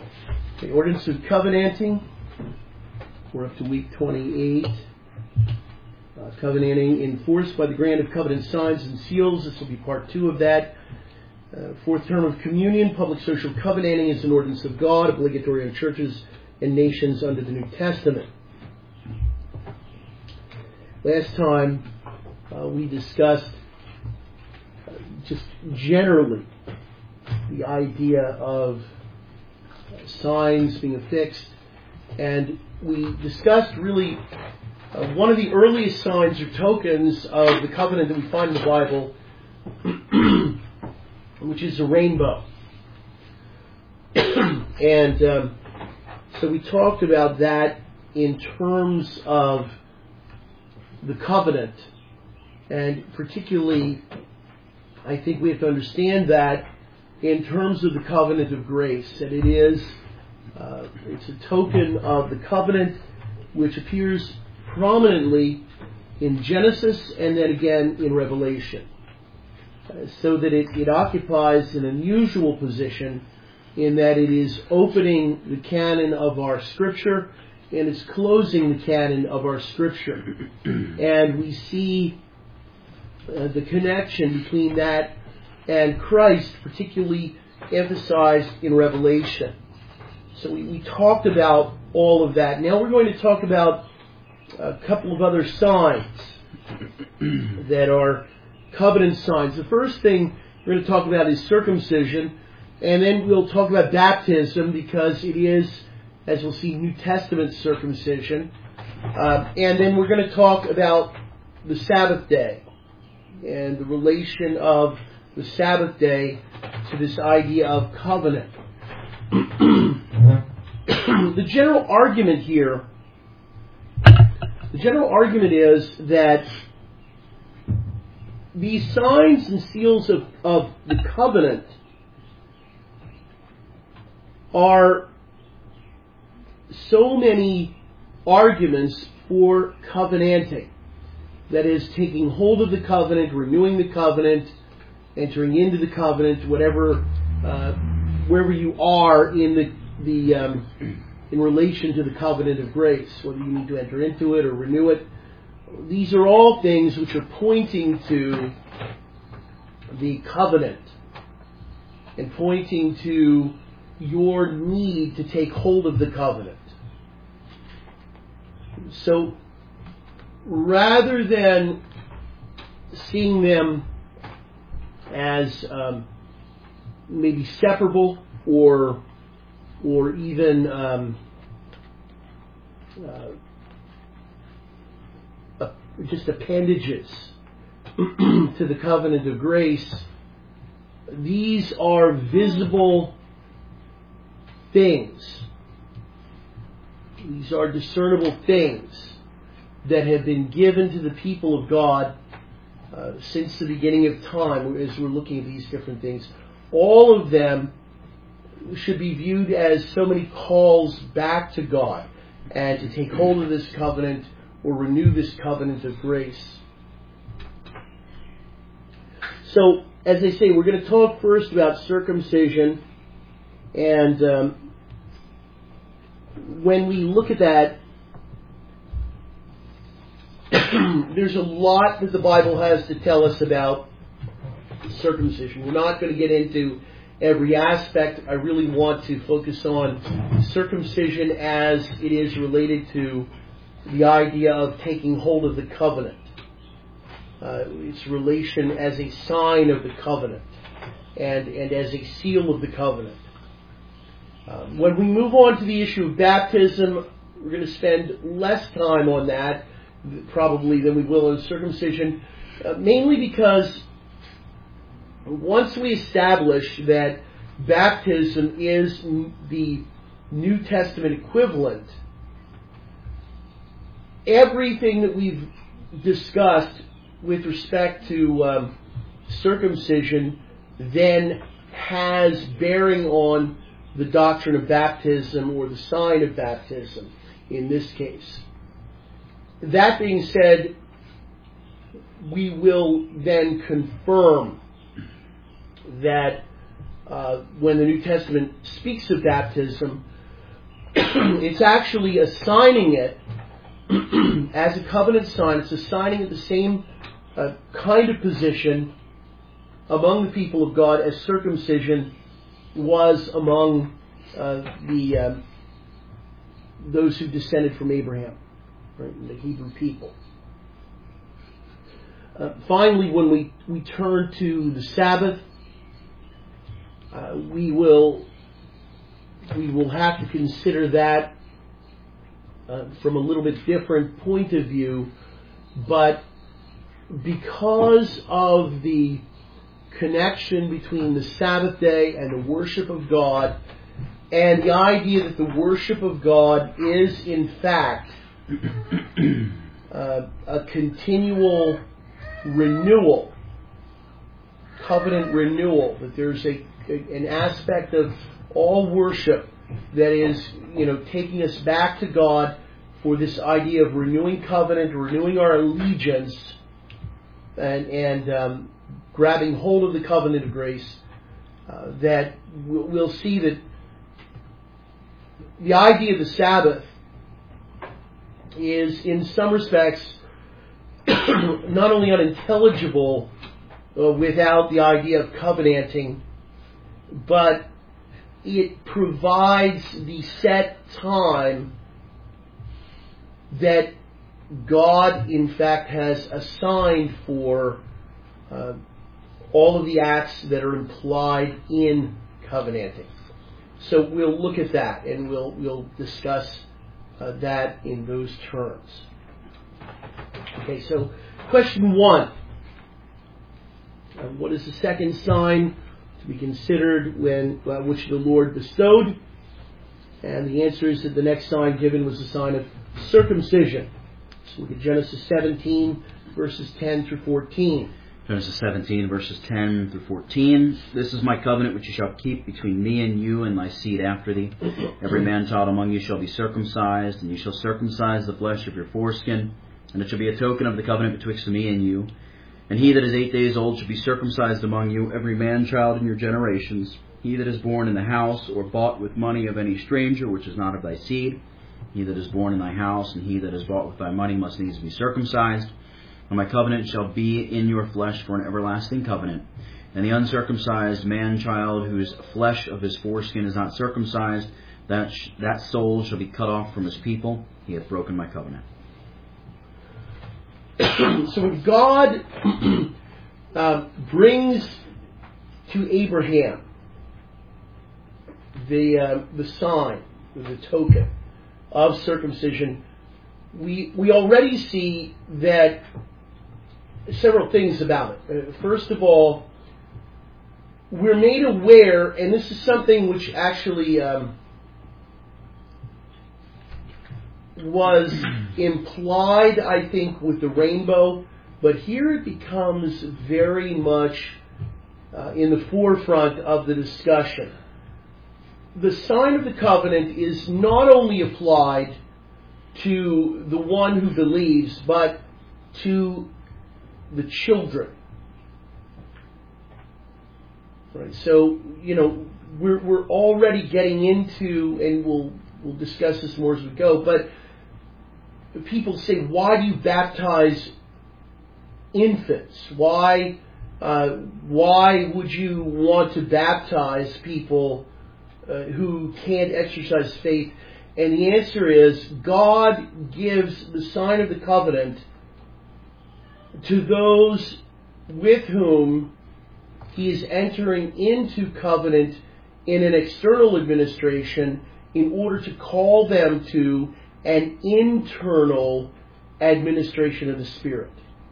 The ordinance of covenanting. We're up to week 28. Covenanting enforced by the grant of covenant signs and seals. This will be part 2 of that. Fourth term of communion. Public social covenanting is an ordinance of God, obligatory on churches and nations under the New Testament. Last time we discussed just generally the idea of signs being affixed, and we discussed really one of the earliest signs or tokens of the covenant that we find in the Bible, which is a rainbow. And so we talked about that in terms of the covenant, and particularly I think we have to understand that in terms of the covenant of grace, that it is it's a token of the covenant which appears prominently in Genesis and then again in Revelation, so that it occupies an unusual position in that it is opening the canon of our Scripture and it's closing the canon of our Scripture. And we see the connection between that and Christ, particularly emphasized in Revelation. So we talked about all of that. Now we're going to talk about a couple of other signs that are covenant signs. The first thing we're going to talk about is circumcision, and then we'll talk about baptism, because it is, as we'll see, New Testament circumcision. And then we're going to talk about the Sabbath day and the relation of the Sabbath day to this idea of covenant. The general argument here, is that these signs and seals of the covenant are so many arguments for covenanting. That is, taking hold of the covenant, renewing the covenant, entering into the covenant, whatever, wherever you are in in relation to the covenant of grace, whether you need to enter into it or renew it. These are all things which are pointing to the covenant and pointing to your need to take hold of the covenant. So, rather than seeing them as maybe separable or even just appendages to the covenant of grace, these are visible things. These are discernible things that have been given to the people of God since the beginning of time, as we're looking at these different things. All of them should be viewed as so many calls back to God and to take hold of this covenant or renew this covenant of grace. So, as I say, we're going to talk first about circumcision, and when we look at that, there's a lot that the Bible has to tell us about circumcision. We're not going to get into every aspect. I really want to focus on circumcision as it is related to the idea of taking hold of the covenant. Its relation as a sign of the covenant and as a seal of the covenant. When we move on to the issue of baptism, we're going to spend less time on that probably than we will on circumcision, mainly because once we establish that baptism is the New Testament equivalent, everything that we've discussed with respect to circumcision then has bearing on the doctrine of baptism, or the sign of baptism in this case. That being said, we will then confirm that when the New Testament speaks of baptism, it's actually assigning it as a covenant sign. It's assigning it the same kind of position among the people of God as circumcision was among those who descended from Abraham, right, the Hebrew people. Finally, when we turn to the Sabbath, we will have to consider that from a little bit different point of view, but because of the connection between the Sabbath day and the worship of God, and the idea that the worship of God is in fact a continual renewal, covenant renewal, that there's an aspect of all worship that is, taking us back to God for this idea of renewing covenant, renewing our allegiance, and grabbing hold of the covenant of grace, that we'll see that the idea of the Sabbath is, in some respects, not only unintelligible without the idea of covenanting, but it provides the set time that God, in fact, has assigned for all of the acts that are implied in covenanting. So we'll look at that, and we'll discuss that in those terms. Okay, so question 1. What is the second sign to be considered which the Lord bestowed? And the answer is that the next sign given was the sign of circumcision. So look at Genesis 17, verses 10 through 14. Genesis 17, verses 10 through 14. This is my covenant which you shall keep between me and you and thy seed after thee. Every man-child among you shall be circumcised, and you shall circumcise the flesh of your foreskin, and it shall be a token of the covenant betwixt me and you. And he that is 8 days old shall be circumcised among you, every man-child in your generations. He that is born in the house or bought with money of any stranger, which is not of thy seed, he that is born in thy house, and he that is bought with thy money must needs be circumcised. And my covenant shall be in your flesh for an everlasting covenant. And the uncircumcised man-child whose flesh of his foreskin is not circumcised, that soul shall be cut off from his people. He hath broken my covenant. So when God brings to Abraham the sign, the token of circumcision, we already see that several things about it. First of all, we're made aware, and this is something which actually was implied, I think, with the rainbow, but here it becomes very much in the forefront of the discussion. The sign of the covenant is not only applied to the one who believes, but to the children. Right. So, we're already getting into, and we'll discuss this more as we go, but people say, why do you baptize infants? Why would you want to baptize people who can't exercise faith? And the answer is, God gives the sign of the covenant to those with whom He is entering into covenant in an external administration in order to call them to an internal administration of the Spirit.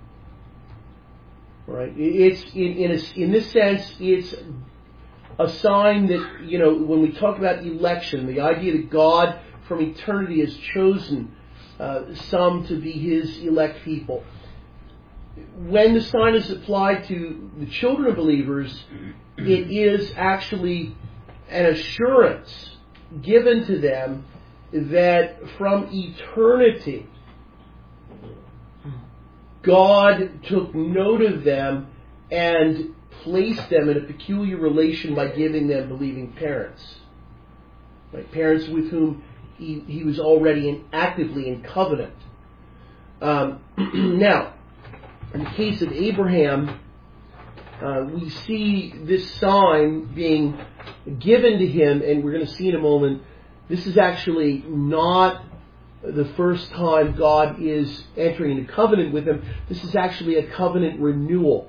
Right? It's in this sense, it's a sign that, when we talk about election, the idea that God from eternity has chosen some to be His elect people. When the sign is applied to the children of believers, it is actually an assurance given to them that from eternity, God took note of them and placed them in a peculiar relation by giving them believing parents. Right? Parents with whom he was already actively in covenant. Now, in the case of Abraham, we see this sign being given to him, and we're going to see in a moment, this is actually not the first time God is entering into covenant with him. This is actually a covenant renewal.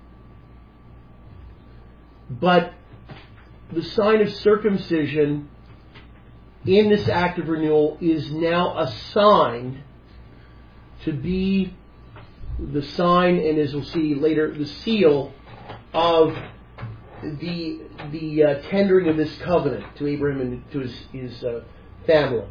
But the sign of circumcision in this act of renewal is now assigned to be the sign, and as we'll see later, the seal of the tendering of this covenant to Abraham and to his family.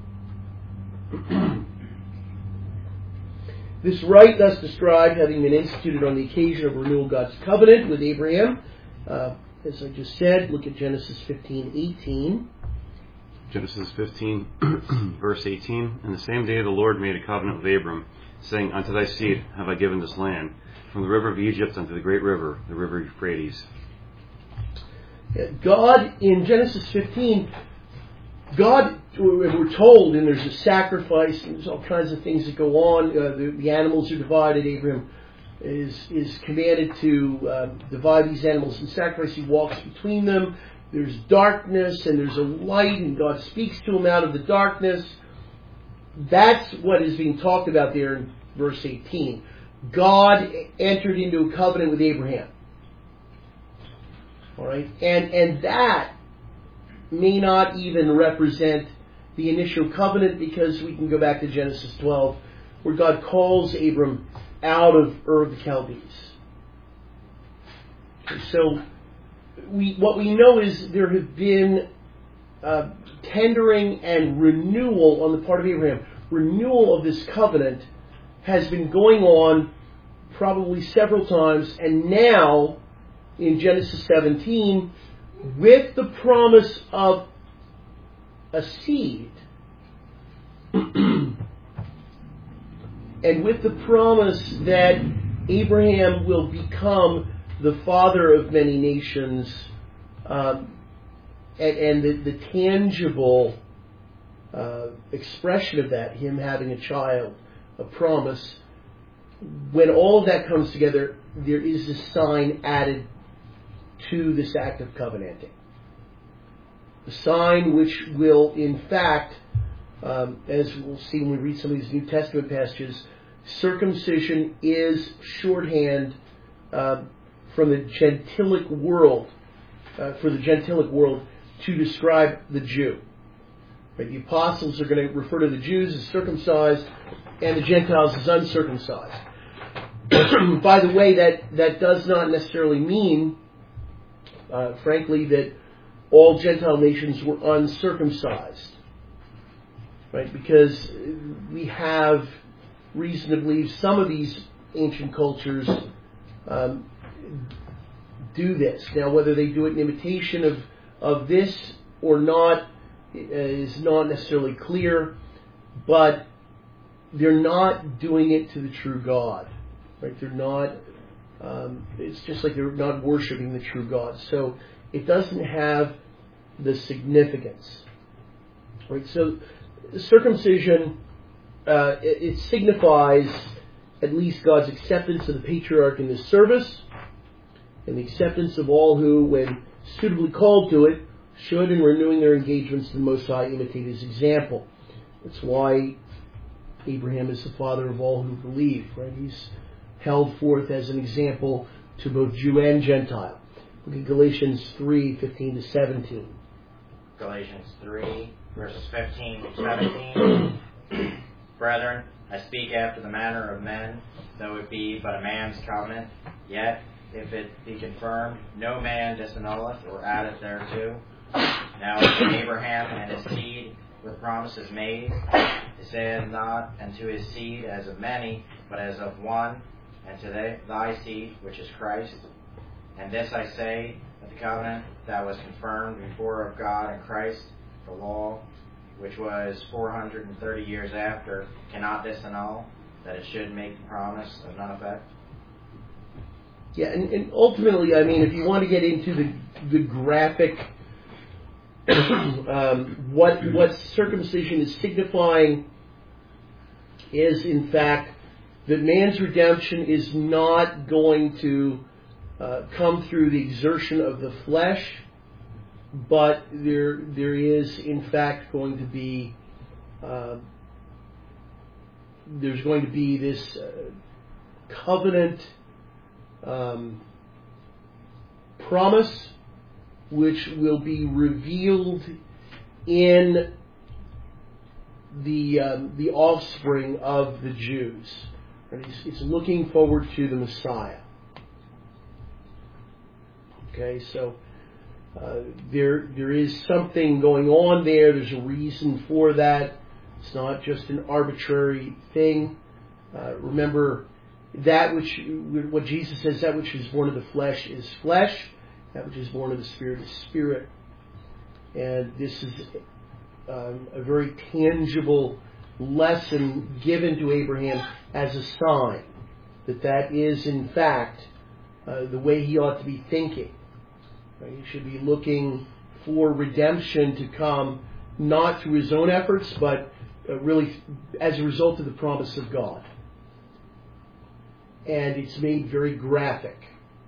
This rite thus described, having been instituted on the occasion of renewal of God's covenant with Abraham, as I just said, look at Genesis 15:18. Genesis 15, verse 18. In the same day the Lord made a covenant with Abram, saying, Unto thy seed have I given this land, from the river of Egypt unto the great river, the river Euphrates. God, in Genesis 15, God, we're told, and there's a sacrifice, and there's all kinds of things that go on. The animals are divided. Abraham is commanded to divide these animals in sacrifice. He walks between them. There's darkness and there's a light, and God speaks to him out of the darkness. That's what is being talked about there in verse 18. God entered into a covenant with Abraham. All right, and that may not even represent the initial covenant, because we can go back to Genesis 12, where God calls Abram out of Ur of the Chaldees. Okay, so what we know is there have been tendering and renewal on the part of Abraham. Renewal of this covenant has been going on probably several times, and now in Genesis 17, with the promise of a seed, and with the promise that Abraham will become the father of many nations, and the tangible expression of that, him having a child, a promise, when all of that comes together, there is a sign added to this act of covenanting. A sign which will, in fact, as we'll see when we read some of these New Testament passages, circumcision is shorthand from the Gentilic world, for the Gentilic world to describe the Jew. Right? The apostles are going to refer to the Jews as circumcised and the Gentiles as uncircumcised. By the way, that does not necessarily mean, frankly, that all Gentile nations were uncircumcised. Right? Because we have reason to believe some of these ancient cultures do this. Now, whether they do it in imitation of this or not is not necessarily clear, but they're not doing it to the true God. Right? They're not. It's just like they're not worshiping the true God. So it doesn't have the significance. Right? So circumcision, it signifies at least God's acceptance of the patriarch in his service, and the acceptance of all who, when suitably called to it, should, in renewing their engagements to the Most High, imitate his example. That's why Abraham is the father of all who believe. Right? He's held forth as an example to both Jew and Gentile. Look at Galatians 3:15-17. Galatians 3, verses 15 to 17. Brethren, I speak after the manner of men, though it be but a man's covenant, yet if it be confirmed, no man disannulleth or addeth thereto. Now Abraham and his seed with promises made, he saith not unto his seed as of many, but as of one, and to thy seed, which is Christ. And this I say, that the covenant that was confirmed before of God and Christ, the law, which was 430 years after, cannot disannul, that it should make the promise of none effect. Yeah, and ultimately, I mean, if you want to get into the graphic, what circumcision is signifying is, in fact, that man's redemption is not going to come through the exertion of the flesh, but there is, in fact, going to be there's going to be this covenant promise, which will be revealed in the offspring of the Jews. Right? It's looking forward to the Messiah. Okay, so there is something going on there. There's a reason for that. It's not just an arbitrary thing. Remember, what Jesus says, that which is born of the flesh is flesh, that which is born of the Spirit is spirit. And this is a very tangible lesson given to Abraham as a sign that is, in fact, the way he ought to be thinking. Right? He should be looking for redemption to come not through his own efforts, but really as a result of the promise of God. And it's made very graphic.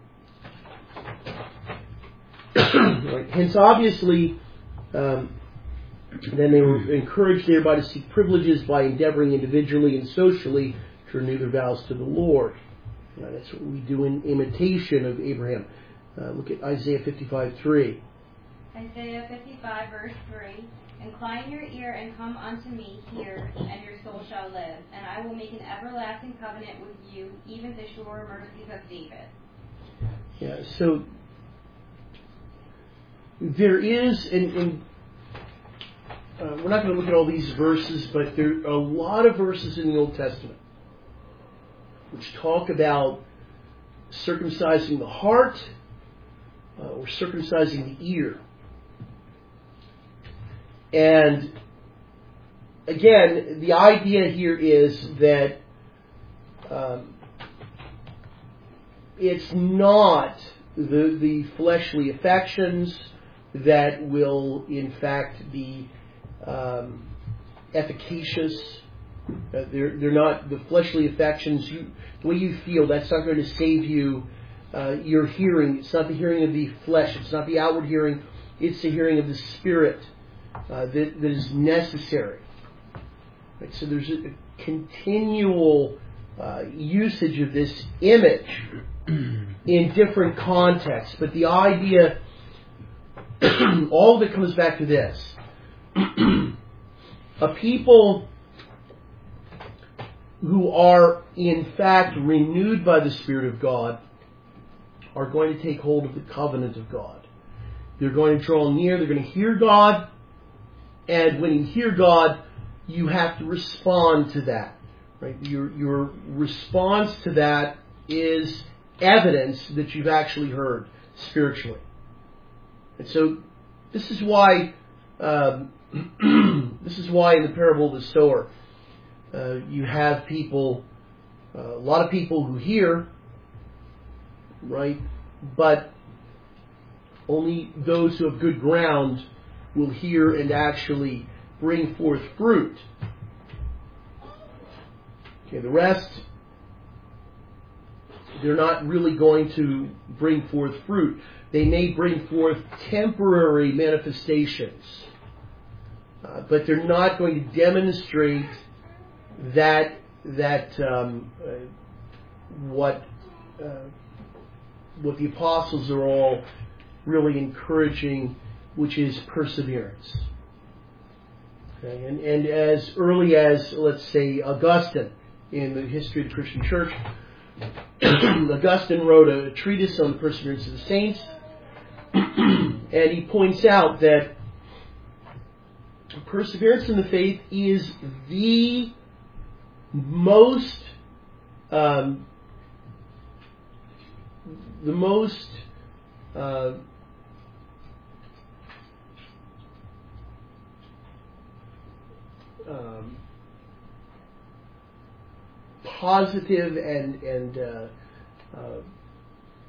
Right. Hence, obviously, then they were encouraged thereby to seek privileges by endeavoring individually and socially to renew their vows to the Lord. That's what we do in imitation of Abraham. Look at Isaiah 55:3. Isaiah 55, verse 3. Incline your ear and come unto me, hear, and your soul shall live. And I will make an everlasting covenant with you, even the sure mercies of David. Yeah, so there is, and we're not going to look at all these verses, but there are a lot of verses in the Old Testament which talk about circumcising the heart or circumcising the ear. And again, the idea here is that it's not the fleshly affections that will, in fact, be efficacious. They're not the fleshly affections. The way you feel, that's not going to save you. Your hearing, it's not the hearing of the flesh. It's not the outward hearing. It's the hearing of the Spirit that is necessary. Right? So there's a continual usage of this image in different contexts. But the idea, all of it comes back to this. A people who are in fact renewed by the Spirit of God are going to take hold of the covenant of God. They're going to draw near, they're going to hear God, and when you hear God, you have to respond to that. Right? Your response to that is evidence that you've actually heard spiritually. And so this is why in the parable of the sower, you have people, a lot of people who hear, right? But only those who have good ground will hear and actually bring forth fruit. Okay, the rest, they're not really going to bring forth fruit. They may bring forth temporary manifestations, but they're not going to demonstrate that what the apostles are all really encouraging, which is perseverance. Okay? And as early as, let's say, Augustine in the history of the Christian Church, Augustine wrote a treatise on the perseverance of the saints, and he points out that perseverance in the faith is the most positive and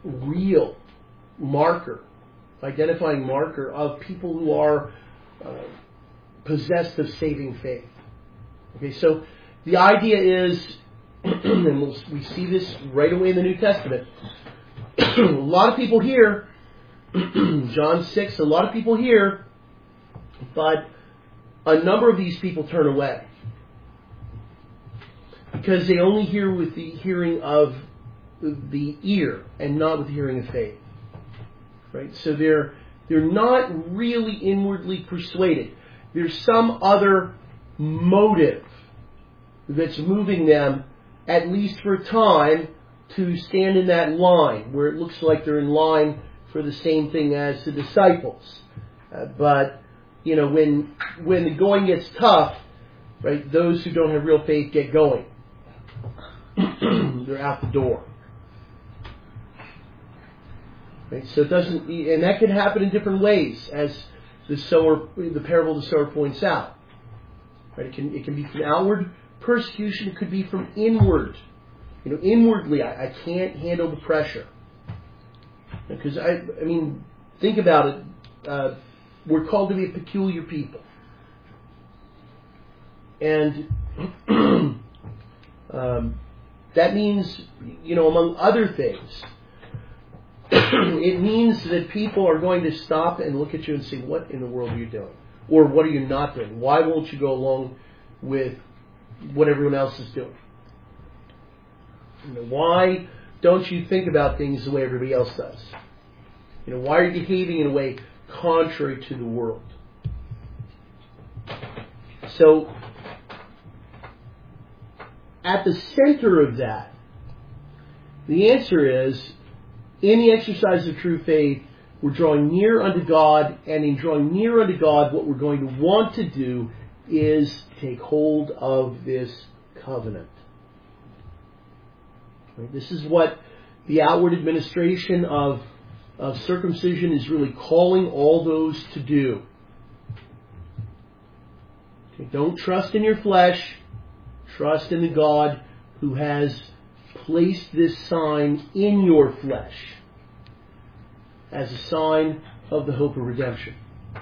real identifying marker of people who are possessed of saving faith. Okay, so the idea is, and we see this right away in the New Testament, a lot of people hear, John 6, a lot of people hear, but a number of these people turn away. Because they only hear with the hearing of the ear and not with the hearing of faith. Right? So they're not really inwardly persuaded. There's some other motive that's moving them, at least for a time, to stand in that line where it looks like they're in line for the same thing as the disciples. But when the going gets tough, right, those who don't have real faith get going. They're out the door. Right? So it doesn't, and that can happen in different ways, as the parable of the sower points out. Right? It can be from outward persecution. It could be from inward. Inwardly, I can't handle the pressure. Because think about it. We're called to be a peculiar people, and that means, among other things, it means that people are going to stop and look at you and say, "What in the world are you doing? Or what are you not doing? Why won't you go along with what everyone else is doing? Why don't you think about things the way everybody else does? Why are you behaving in a way contrary to the world?" So, at the center of that, the answer is, in the exercise of true faith, we're drawing near unto God, and in drawing near unto God, what we're going to want to do is take hold of this covenant. This is what the outward administration of circumcision is really calling all those to do. Okay, don't trust in your flesh. Trust in the God who has placed this sign in your flesh as a sign of the hope of redemption.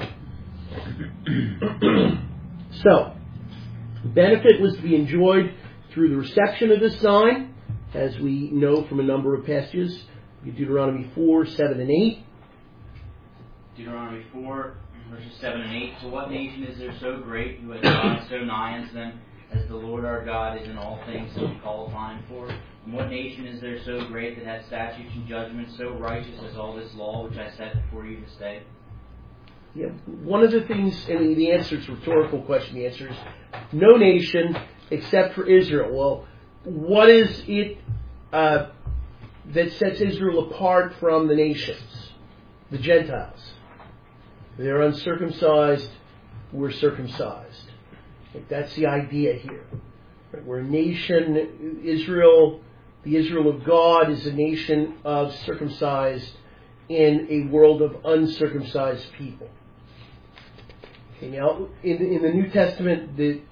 So, benefit was to be enjoyed through the reception of this sign, as we know from a number of passages, Deuteronomy 4, 7, and 8. Deuteronomy 4, verses 7 and 8. For what nation is there so great, who has God so nigh unto them, as the Lord our God is in all things that we call upon him for? And what nation is there so great that hath statutes and judgments so righteous as all this law which I set before you this day? Yeah, one of the things, and the answer is a rhetorical question, the answer is no nation except for Israel. Well, what is it that sets Israel apart from the nations, the Gentiles? They're uncircumcised, we're circumcised. That's the idea here. We're a nation, Israel, the Israel of God is a nation of circumcised in a world of uncircumcised people. Okay, now, in the New Testament, this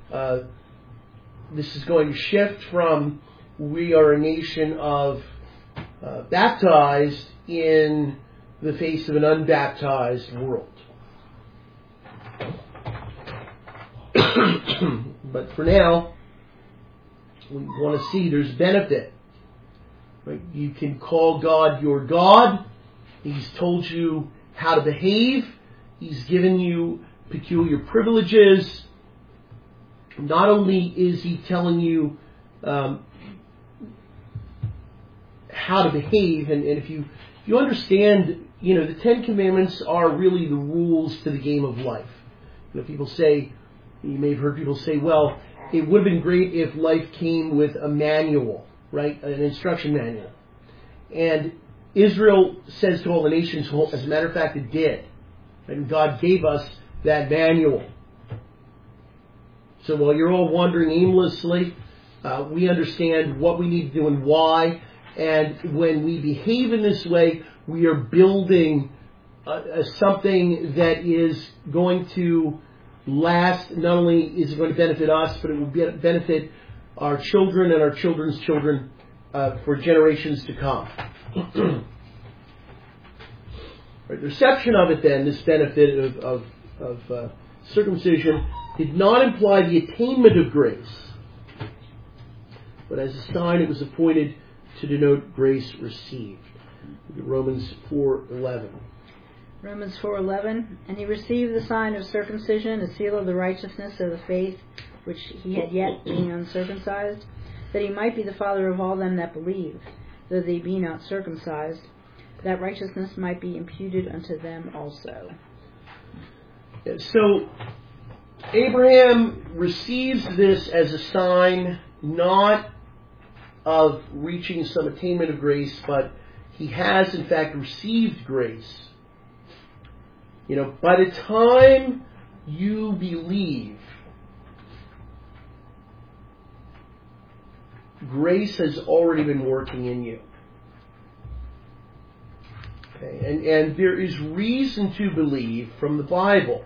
is going to shift from we are a nation of baptized in the face of an unbaptized world. But for now, we want to see there's benefit. Right? You can call God your God. He's told you how to behave. He's given you peculiar privileges. Not only is he telling you how to behave, and if you understand, the Ten Commandments are really the rules to the game of life. People say, you may have heard people say, well, it would have been great if life came with a manual, right? An instruction manual. And Israel says to all the nations, as a matter of fact, it did. And God gave us that manual. So while you're all wandering aimlessly, we understand what we need to do and why. And when we behave in this way, we are building something that is going to last. Not only is it going to benefit us, but it will benefit our children and our children's children for generations to come. Right, the reception of it then, this benefit of circumcision, did not imply the attainment of grace, but as a sign it was appointed to denote grace received. Romans 4:11. Romans 4:11, and he received the sign of circumcision, a seal of the righteousness of the faith, which he had yet being uncircumcised, that he might be the father of all them that believe, though they be not circumcised, that righteousness might be imputed unto them also. So Abraham receives this as a sign not of reaching some attainment of grace, but he has in fact received grace. By the time you believe, grace has already been working in you. Okay? And there is reason to believe from the Bible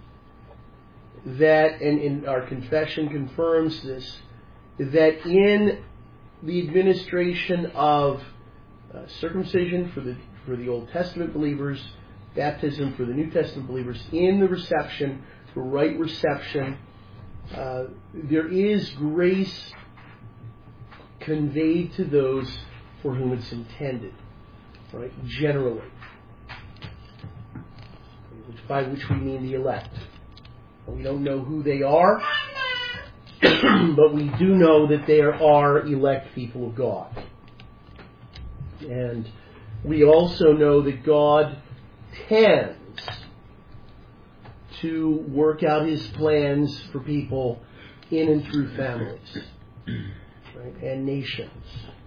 that, and in our confession confirms this, that in the administration of circumcision for the Old Testament believers, baptism for the New Testament believers, in the reception, the right reception, there is grace conveyed to those for whom it's intended, right? Generally, by which we mean the elect. We don't know who they are, but we do know that they are elect people of God. And we also know that God tends to work out his plans for people in and through families, right, and nations,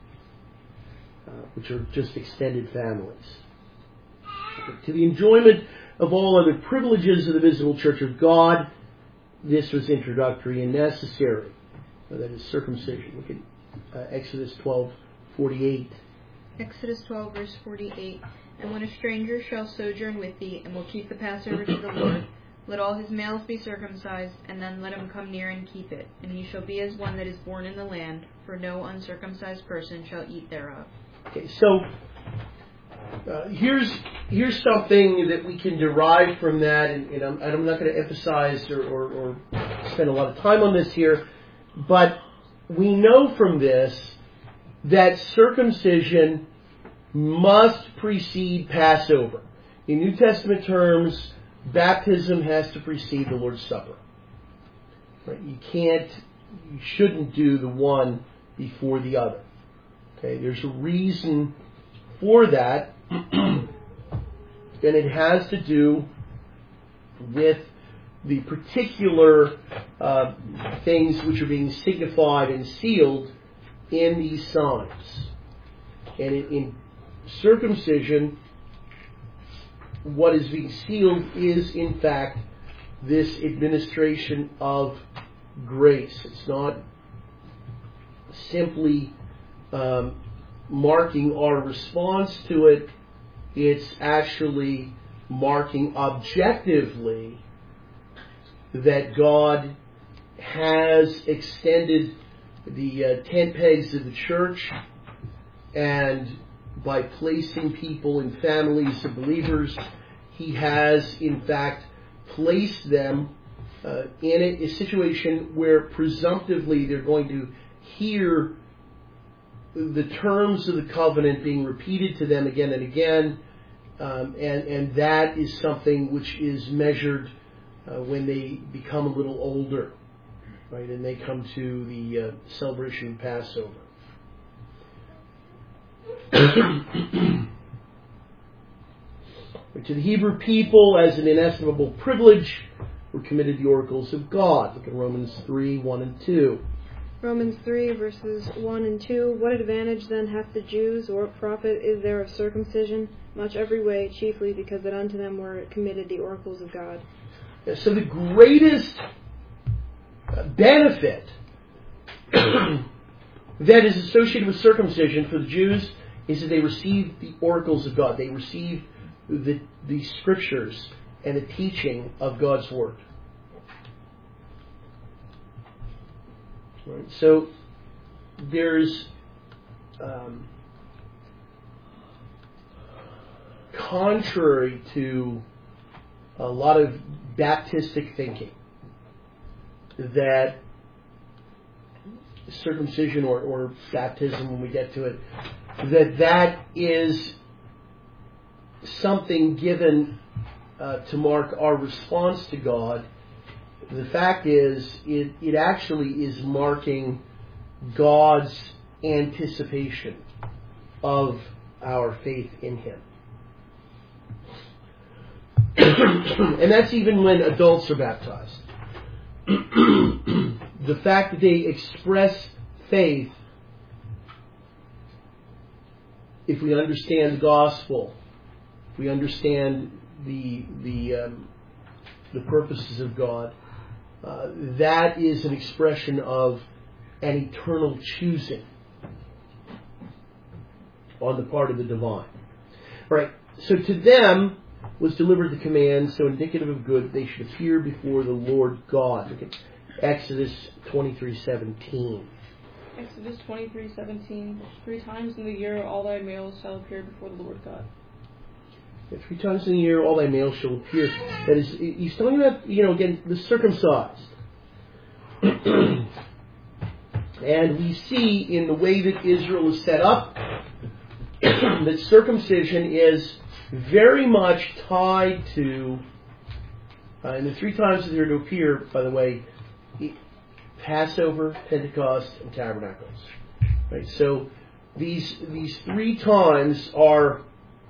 which are just extended families. To the enjoyment of all other privileges of the visible church of God, this was introductory and necessary. That is circumcision. Look at Exodus 12:48. Exodus 12, verse 48. And when a stranger shall sojourn with thee, and will keep the Passover to the Lord, let all his males be circumcised, and then let him come near and keep it. And he shall be as one that is born in the land, for no uncircumcised person shall eat thereof. Okay, so here's something that we can derive from that, and I'm not going to emphasize or spend a lot of time on this here, but we know from this that circumcision must precede Passover. In New Testament terms, baptism has to precede the Lord's Supper. Right? You shouldn't do the one before the other. Okay, there's a reason for that, and it has to do with the particular things which are being signified and sealed in these signs. And in circumcision, what is being sealed is, in fact, this administration of grace. It's not simply marking our response to it. It's actually marking objectively that God has extended the tent pegs of the church, and by placing people in families of believers, he has in fact placed them in a situation where presumptively they're going to hear the terms of the covenant being repeated to them again and again, and that is something which is measured when they become a little older, right, and they come to the celebration of Passover. To the Hebrew people, as an inestimable privilege, were committed the oracles of God. Look at Romans 3:1 and 2. Romans 3, verses 1 and 2. What advantage then hath the Jews, or what profit is there of circumcision? Much every way, chiefly because that unto them were committed the oracles of God. So the greatest benefit that is associated with circumcision for the Jews is that they receive the oracles of God. They receive the scriptures and the teaching of God's Word. Right. So there's contrary to a lot of Baptistic thinking that circumcision or baptism, when we get to it, that is something given to mark our response to God. The fact is, it actually is marking God's anticipation of our faith in Him. And that's even when adults are baptized. The fact that they express faith, if we understand the gospel, if we understand the purposes of God, that is an expression of an eternal choosing on the part of the divine. All right. So to them was delivered the command, so indicative of good, they should appear before the Lord God. Look at Exodus 23:17. Exodus 23:17. 3 times in the year all thy males shall appear before the Lord God. 3 times in the year all thy males shall appear. That is, he's talking about, again, the circumcised. And we see in the way that Israel is set up that circumcision is very much tied to, and the 3 times that they're to appear, by the way, Passover, Pentecost, and Tabernacles. Right? So these 3 times are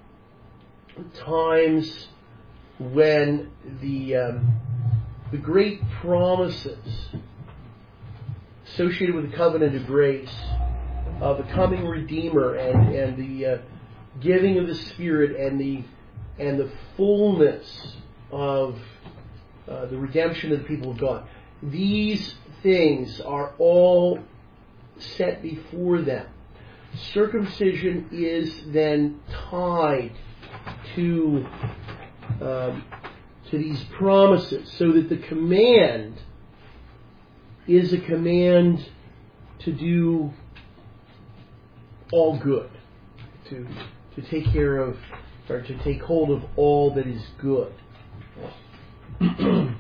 times when the great promises associated with the covenant of grace of the coming Redeemer and the giving of the Spirit and the fullness of the redemption of the people of God. These things are all set before them. Circumcision is then tied to these promises, so that the command is a command to do all good, to take care of, or to take hold of all that is good. I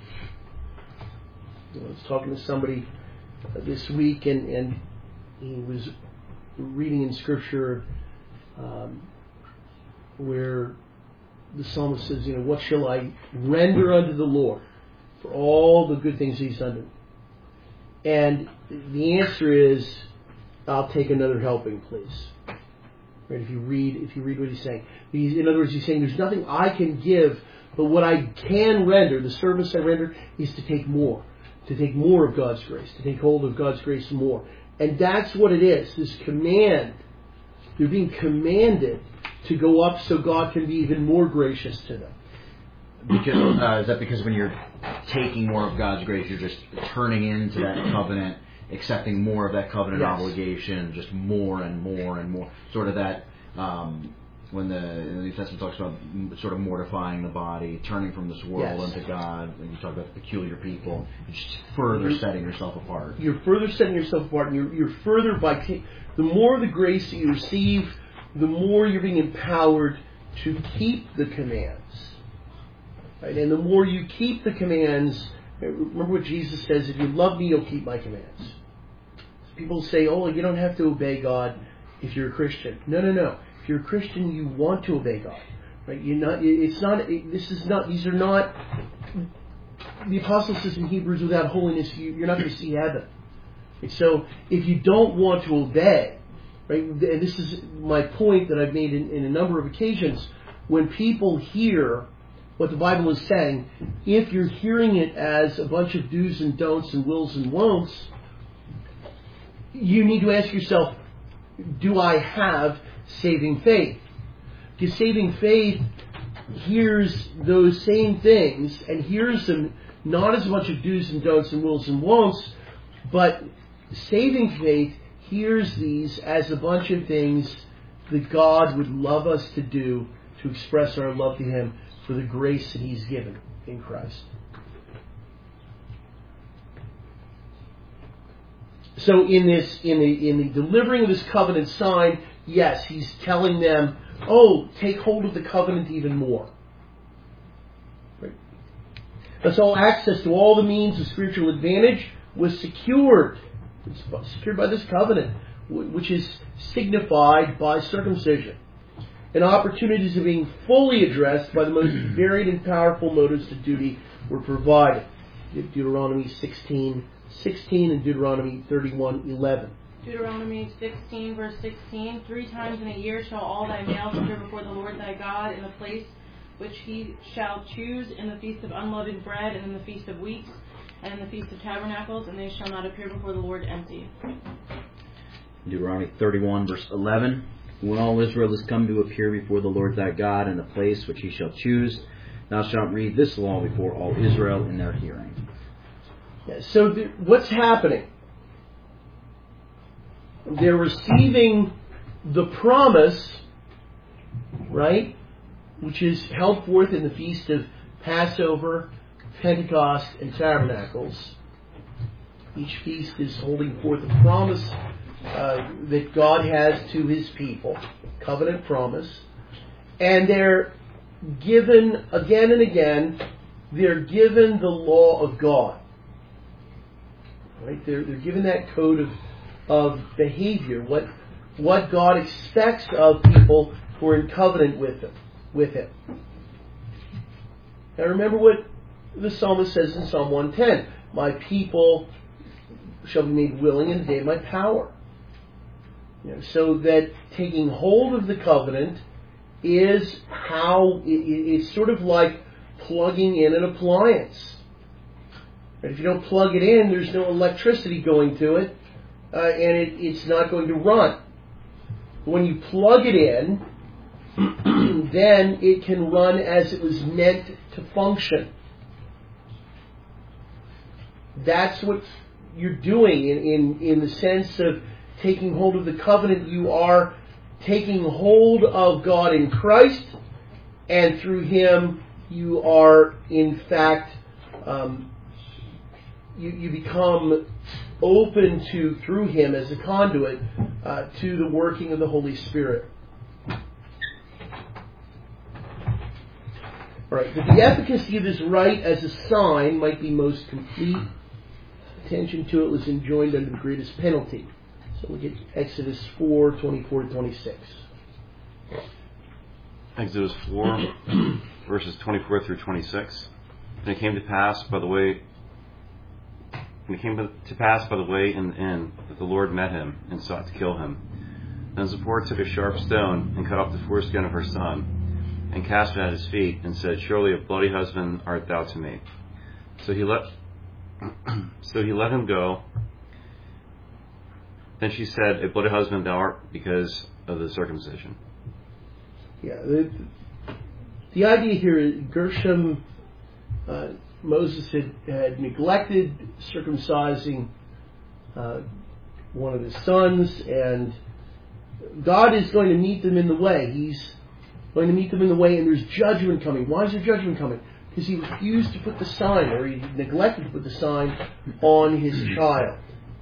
was talking to somebody this week, and he was reading in Scripture where the psalmist says, what shall I render unto the Lord for all the good things He's done to me? And the answer is, I'll take another helping, please. Right? If you read what he's saying. In other words, he's saying there's nothing I can give, but what I can render, the service I render, is to take more. To take more of God's grace. To take hold of God's grace more. And that's what it is. This command. They're being commanded to go up so God can be even more gracious to them. Because is that because when you're taking more of God's grace, you're just turning into that covenant, accepting more of that covenant obligation, just more and more and more. Sort of that, when the New Testament talks about sort of mortifying the body, turning from this world unto God, and you talk about the peculiar people, you're just further setting yourself apart. You're further setting yourself apart, and you're further the more the grace that you receive, the more you're being empowered to keep the commands. Right? And the more you keep the commands, remember what Jesus says, if you love me, you'll keep my commands. People say, you don't have to obey God if you're a Christian. No. If you're a Christian, you want to obey God. Right? These are not, the Apostle says in Hebrews, without holiness, you're not going to see heaven. And so, if you don't want to obey, right, and this is my point that I've made in a number of occasions, when people hear what the Bible is saying, if you're hearing it as a bunch of do's and don'ts and wills and won'ts, you need to ask yourself, do I have saving faith? Because saving faith hears those same things and hears them not as a bunch of do's and don'ts and wills and won'ts, but saving faith hears these as a bunch of things that God would love us to do to express our love to Him for the grace that He's given in Christ. So in the delivering of this covenant sign, yes, he's telling them, oh, take hold of the covenant even more. Right? Thus all access to all the means of spiritual advantage was secured. It's secured by this covenant, which is signified by circumcision. And opportunities of being fully addressed by the most varied and powerful motives to duty were provided. Deuteronomy 16:16 and Deuteronomy 31:11. Deuteronomy 16, verse 16, 3 times in a year shall all thy males appear before the Lord thy God in the place which he shall choose, in the feast of unleavened bread, and in the feast of weeks, and in the feast of tabernacles, and they shall not appear before the Lord empty. Deuteronomy 31, verse 11. When all Israel is come to appear before the Lord thy God in the place which he shall choose, thou shalt read this law before all Israel in their hearing. Yeah, so what's happening? They're receiving the promise, right, which is held forth in the feast of Passover, Pentecost, and Tabernacles. Each feast is holding forth a promise that God has to his people, covenant promise, and they're given again and again, they're given the law of God. Right? They're given that code of behavior, what God expects of people who are in covenant with him. Now remember what the psalmist says in Psalm 110, my people shall be made willing in the day of my power. So that taking hold of the covenant is how it's sort of like plugging in an appliance. If you don't plug it in, there's no electricity going to it, and it's not going to run. When you plug it in, then it can run as it was meant to function. That's what you're doing in the sense of taking hold of the covenant. You are taking hold of God in Christ, and through him you are in fact you become open to, through him as a conduit, to the working of the Holy Spirit. Alright, but the efficacy of this rite as a sign might be most complete. Attention to it was enjoined under the greatest penalty. So look at Exodus 4:24-26. Exodus 4, verses 24 through 26. And it came to pass by the way in the inn that the Lord met him and sought to kill him. Then Zipporah took a sharp stone and cut off the foreskin of her son, and cast it at his feet, and said, surely a bloody husband art thou to me. So he let him go. Then she said, a bloody husband thou art because of the circumcision. Yeah, the idea here is Gershom, Moses had neglected circumcising one of his sons, and God is going to meet them in the way. He's going to meet them in the way, and there's judgment coming. Why is there judgment coming? Because he refused to put the sign, or he neglected to put the sign on his child.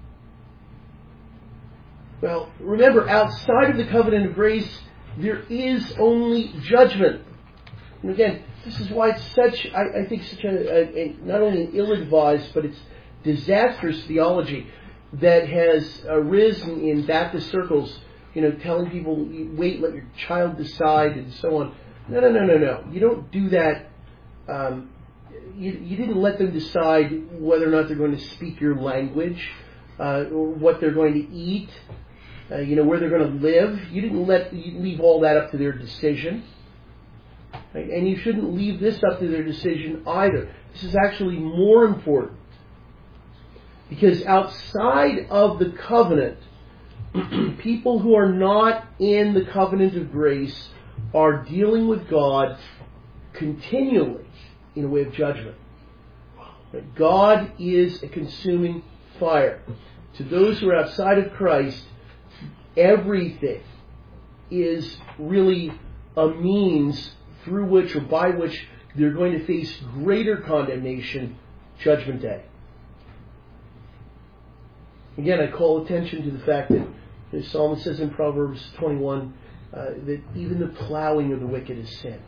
Well, remember, outside of the covenant of grace, there is only judgment. And again, this is why it's such, I think, such a not only an ill-advised, but it's disastrous theology that has arisen in Baptist circles, telling people, wait, let your child decide, and so on. No. You don't do that. You didn't let them decide whether or not they're going to speak your language, or what they're going to eat, where they're going to live. You didn't leave all that up to their decision. Right? And you shouldn't leave this up to their decision either. This is actually more important. Because outside of the covenant, people who are not in the covenant of grace are dealing with God continually in a way of judgment. Right? God is a consuming fire. To those who are outside of Christ, everything is really a means through which or by which they're going to face greater condemnation, Judgment Day. Again, I call attention to the fact that The psalmist says in Proverbs 21 that even the plowing of the wicked is sin.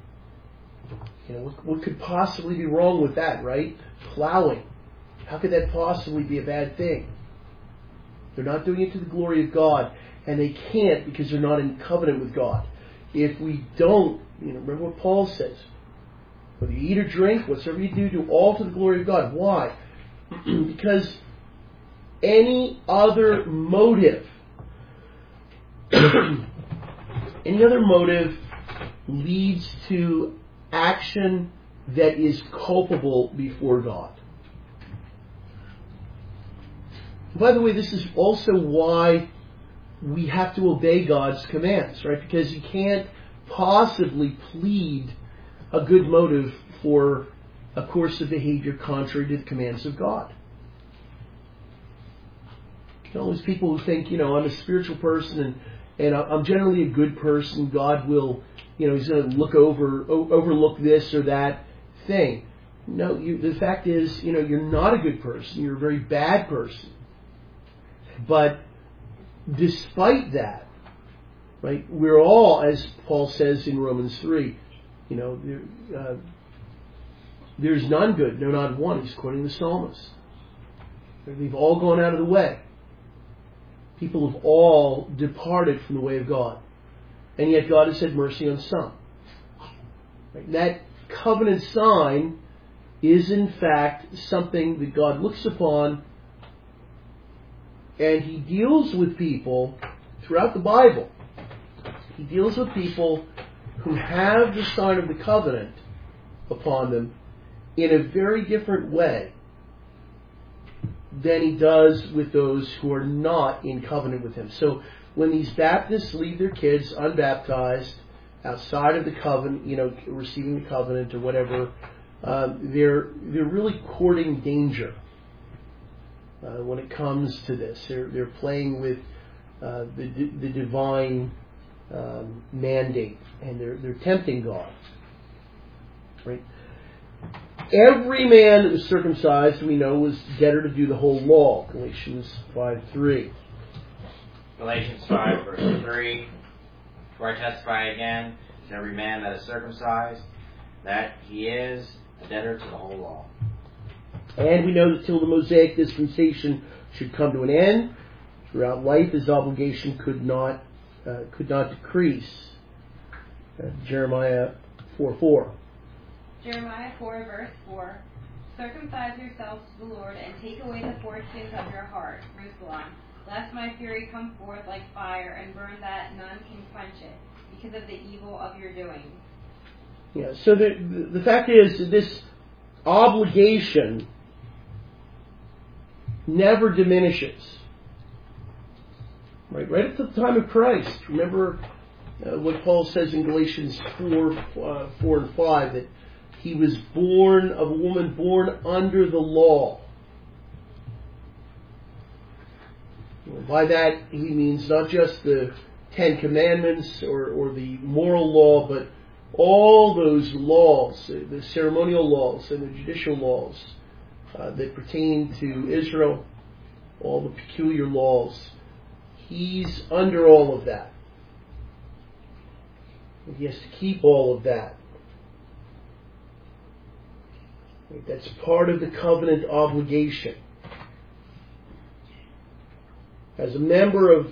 What could possibly be wrong with that, right? Plowing. How could that possibly be a bad thing? They're not doing it to the glory of God, and they can't because they're not in covenant with God. If we don't, remember what Paul says. Whether you eat or drink, whatsoever you do all to the glory of God. Why? Because any other motive leads to action that is culpable before God. By the way, this is also why we have to obey God's commands, right? Because you can't possibly plead a good motive for a course of behavior contrary to the commands of God. Those people who think, I'm a spiritual person and I'm generally a good person, God will, He's going to overlook this or that thing. No, the fact is, you're not a good person. You're a very bad person. But despite that, right, we're all, as Paul says in Romans 3, there's none good, no, not one. He's quoting the psalmist. They've all gone out of the way. People have all departed from the way of God. And yet God has had mercy on some. Right? That covenant sign is in fact something that God looks upon, and He deals with people throughout the Bible. He deals with people who have the sign of the covenant upon them in a very different way than He does with those who are not in covenant with Him. So when these Baptists leave their kids unbaptized outside of the covenant, receiving the covenant or whatever, they're really courting danger when it comes to this. They're playing with the divine mandate, and they're tempting God. Right? Every man that was circumcised, we know, was debtor to do the whole law. Galatians 5:3. Galatians 5, verse 3. For I testify again to every man that is circumcised, that he is a debtor to the whole law. And we know that till the Mosaic dispensation should come to an end, throughout life his obligation could not decrease. Jeremiah 4:4. Jeremiah 4, verse 4. Circumcise yourselves to the Lord, and take away the foreskins of your heart, Jerusalem, lest my fury come forth like fire, and burn that none can quench it, because of the evil of your doing. Yeah, so the fact is that this obligation never diminishes. Right at the time of Christ. Remember what Paul says in Galatians 4 and 5, that he was born of a woman born under the law. By that he means not just the Ten Commandments or the moral law, but all those laws, the ceremonial laws and the judicial laws that pertain to Israel, all the peculiar laws. He's under all of that. He has to keep all of that. That's part of the covenant obligation. As a member of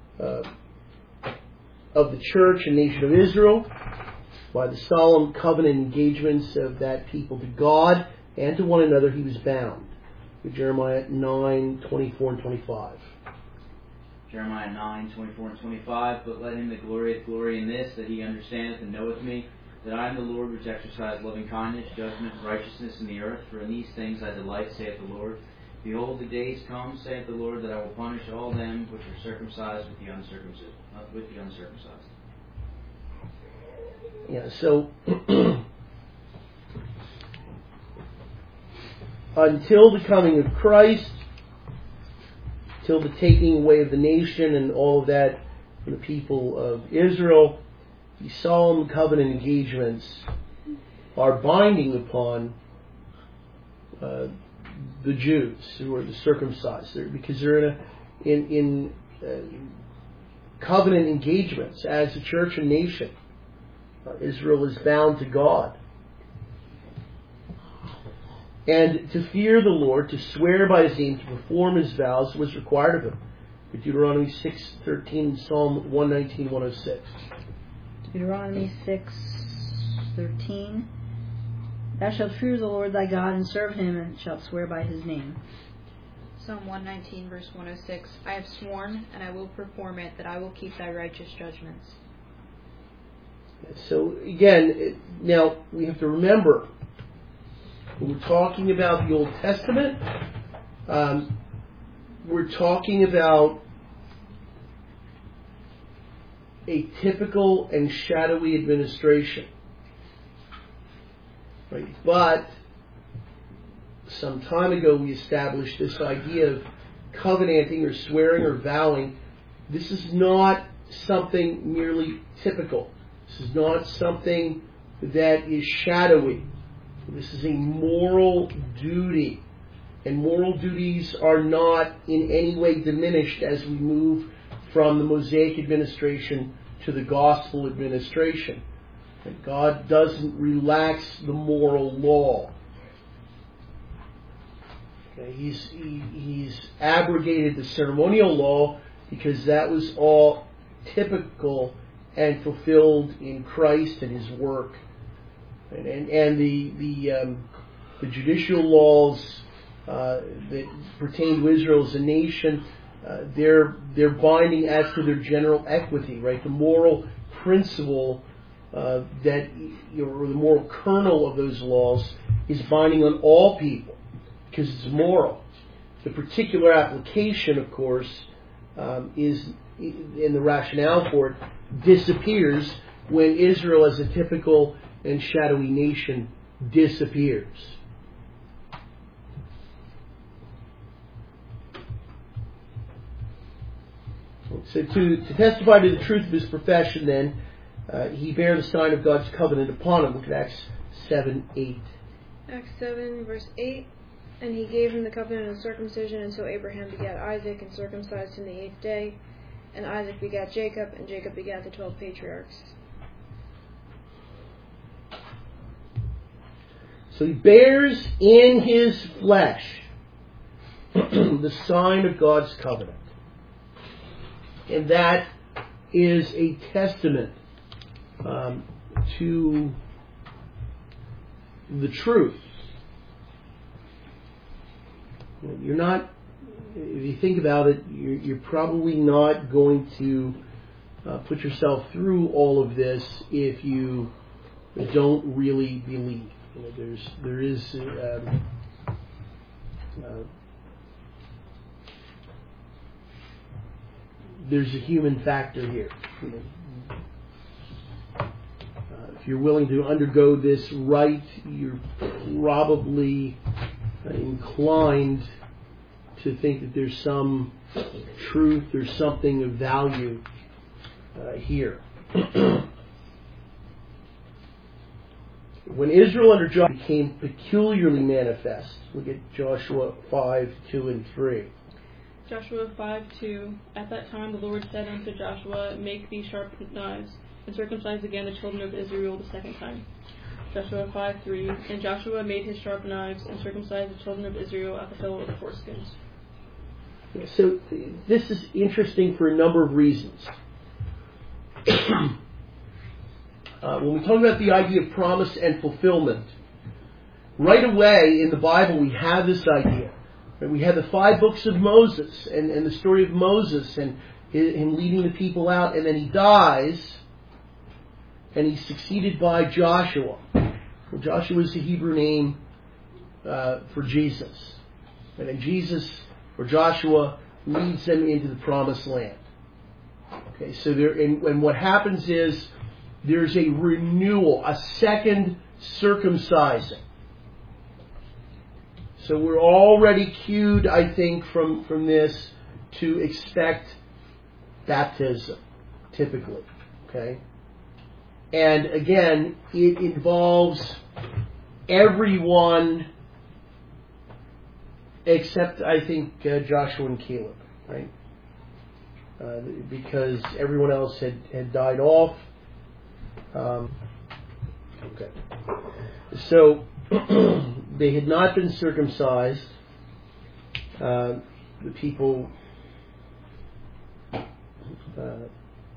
the church and nation of Israel, by the solemn covenant engagements of that people to God and to one another, he was bound. Jeremiah 9:24 and 25. Jeremiah 9:24 and 25. But let him that glorieth glory in this, that he understandeth and knoweth me, that I am the Lord which exercise loving kindness, judgment, and righteousness in the earth. For in these things I delight, saith the Lord. Behold, the days come, saith the Lord, that I will punish all them which are circumcised with the uncircumcised. Yeah, so until the coming of Christ, till the taking away of the nation and all of that from the people of Israel, the solemn covenant engagements are binding upon the Jews who are the circumcised, because they're in covenant engagements as a church and nation. Israel is bound to God. And to fear the Lord, to swear by His name, to perform His vows was required of him. Deuteronomy 6:13, Psalm 119, 106. Deuteronomy 6:13. Thou shalt fear the Lord thy God and serve Him, and shalt swear by His name. Psalm 119, verse 106. I have sworn, and I will perform it, that I will keep thy righteous judgments. So again, now we have to remember, when we're talking about the Old Testament, we're talking about a typical and shadowy administration. Right? But some time ago we established this idea of covenanting or swearing or vowing. This is not something merely typical. This is not something that is shadowy. This is a moral duty. And moral duties are not in any way diminished as we move from the Mosaic administration to the Gospel administration. And God doesn't relax the moral law. Okay, he's abrogated the ceremonial law because that was all typical and fulfilled in Christ and His work. And the judicial laws that pertain to Israel as a nation, they're binding as to their general equity, right? The moral principle or the moral kernel of those laws is binding on all people because it's moral. The particular application, of course, is in the rationale for it disappears when Israel as a typical and shadowy nation disappears. So to testify to the truth of his profession, then, he bare the sign of God's covenant upon him. Look at Acts 7:8. Acts 7, verse 8. And he gave him the covenant of circumcision, and so Abraham begat Isaac, and circumcised him the 8th day. And Isaac begat Jacob, and Jacob begat the 12 patriarchs. So he bears in his flesh the sign of God's covenant. And that is a testament to the truth. You're not, if you think about it, you're probably not going to put yourself through all of this if you don't really believe. There's a human factor here. If you're willing to undergo this right, you're probably inclined to think that there's some truth, there's something of value here. When Israel under Joshua became peculiarly manifest, look at Joshua 5:2 and 3. Joshua 5:2. At that time the Lord said unto Joshua, Make thee sharp knives, and circumcise again the children of Israel the second time. Joshua 5:3. And Joshua made his sharp knives, and circumcised the children of Israel at the fellow of the foreskins. So this is interesting for a number of reasons. When we talk about the idea of promise and fulfillment, right away in the Bible we have this idea. We have the 5 books of Moses and the story of Moses and him leading the people out, and then he dies, and he's succeeded by Joshua. Well, Joshua is the Hebrew name for Jesus. And then Joshua leads them into the promised land. Okay, so and what happens is there's a renewal, a second circumcising. So we're already cued, I think, from this to expect baptism, typically. Okay? And again, it involves everyone except, I think, Joshua and Caleb, right? because everyone else had died off. Okay. So they had not been circumcised. The people the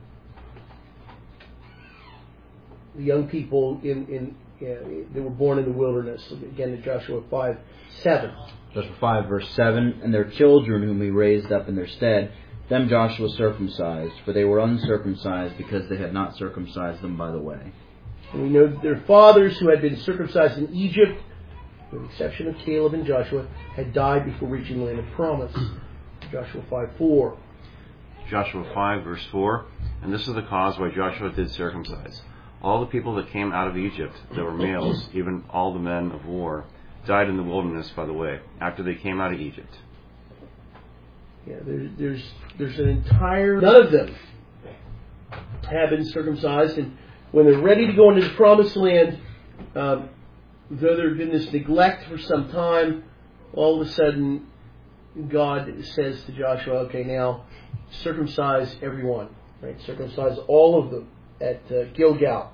young people they were born in the wilderness. Again, in Joshua 5:7. Joshua 5, verse 7, and their children whom he raised up in their stead, them Joshua circumcised, for they were uncircumcised because they had not circumcised them by the way. And we know that their fathers who had been circumcised in Egypt, with the exception of Caleb and Joshua, had died before reaching the land of promise. Joshua 5:4. Joshua 5, verse 4, and this is the cause why Joshua did circumcise. All the people that came out of Egypt, that were males, even all the men of war, died in the wilderness by the way, after they came out of Egypt. Yeah, there's an entire... None of them have been circumcised, and when they're ready to go into the promised land, though there had been this neglect for some time, all of a sudden God says to Joshua, okay, now circumcise everyone, right? Circumcise all of them at Gilgal.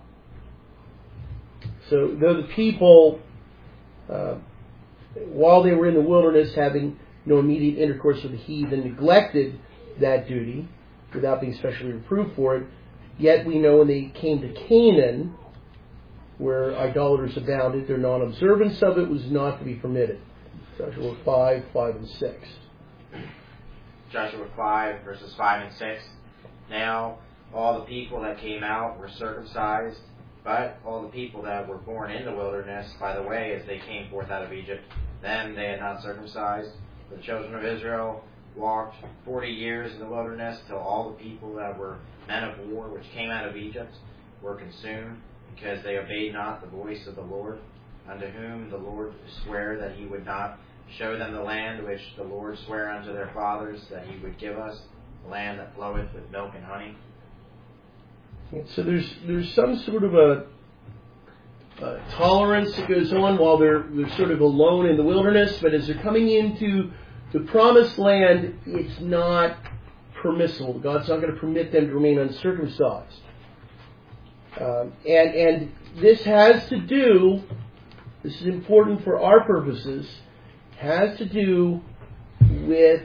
So though the people, while they were in the wilderness having no immediate intercourse with the heathen, neglected that duty without being specially reproved for it, yet we know when they came to Canaan, where idolaters abounded, their non-observance of it was not to be permitted. Joshua 5, 5 and 6. Joshua 5, verses 5 and 6. Now all the people that came out were circumcised, but all the people that were born in the wilderness by the way as they came forth out of Egypt, them they had not circumcised. The children of Israel walked 40 years in the wilderness till all the people that were men of war which came out of Egypt were consumed, because they obeyed not the voice of the Lord, unto whom the Lord sware that he would not show them the land which the Lord sware unto their fathers that he would give us, the land that floweth with milk and honey. So there's some sort of a tolerance that goes on while they're sort of alone in the wilderness, but as they're coming into the promised land, it's not permissible. God's not going to permit them to remain uncircumcised. And this has to do, this is important for our purposes, has to do with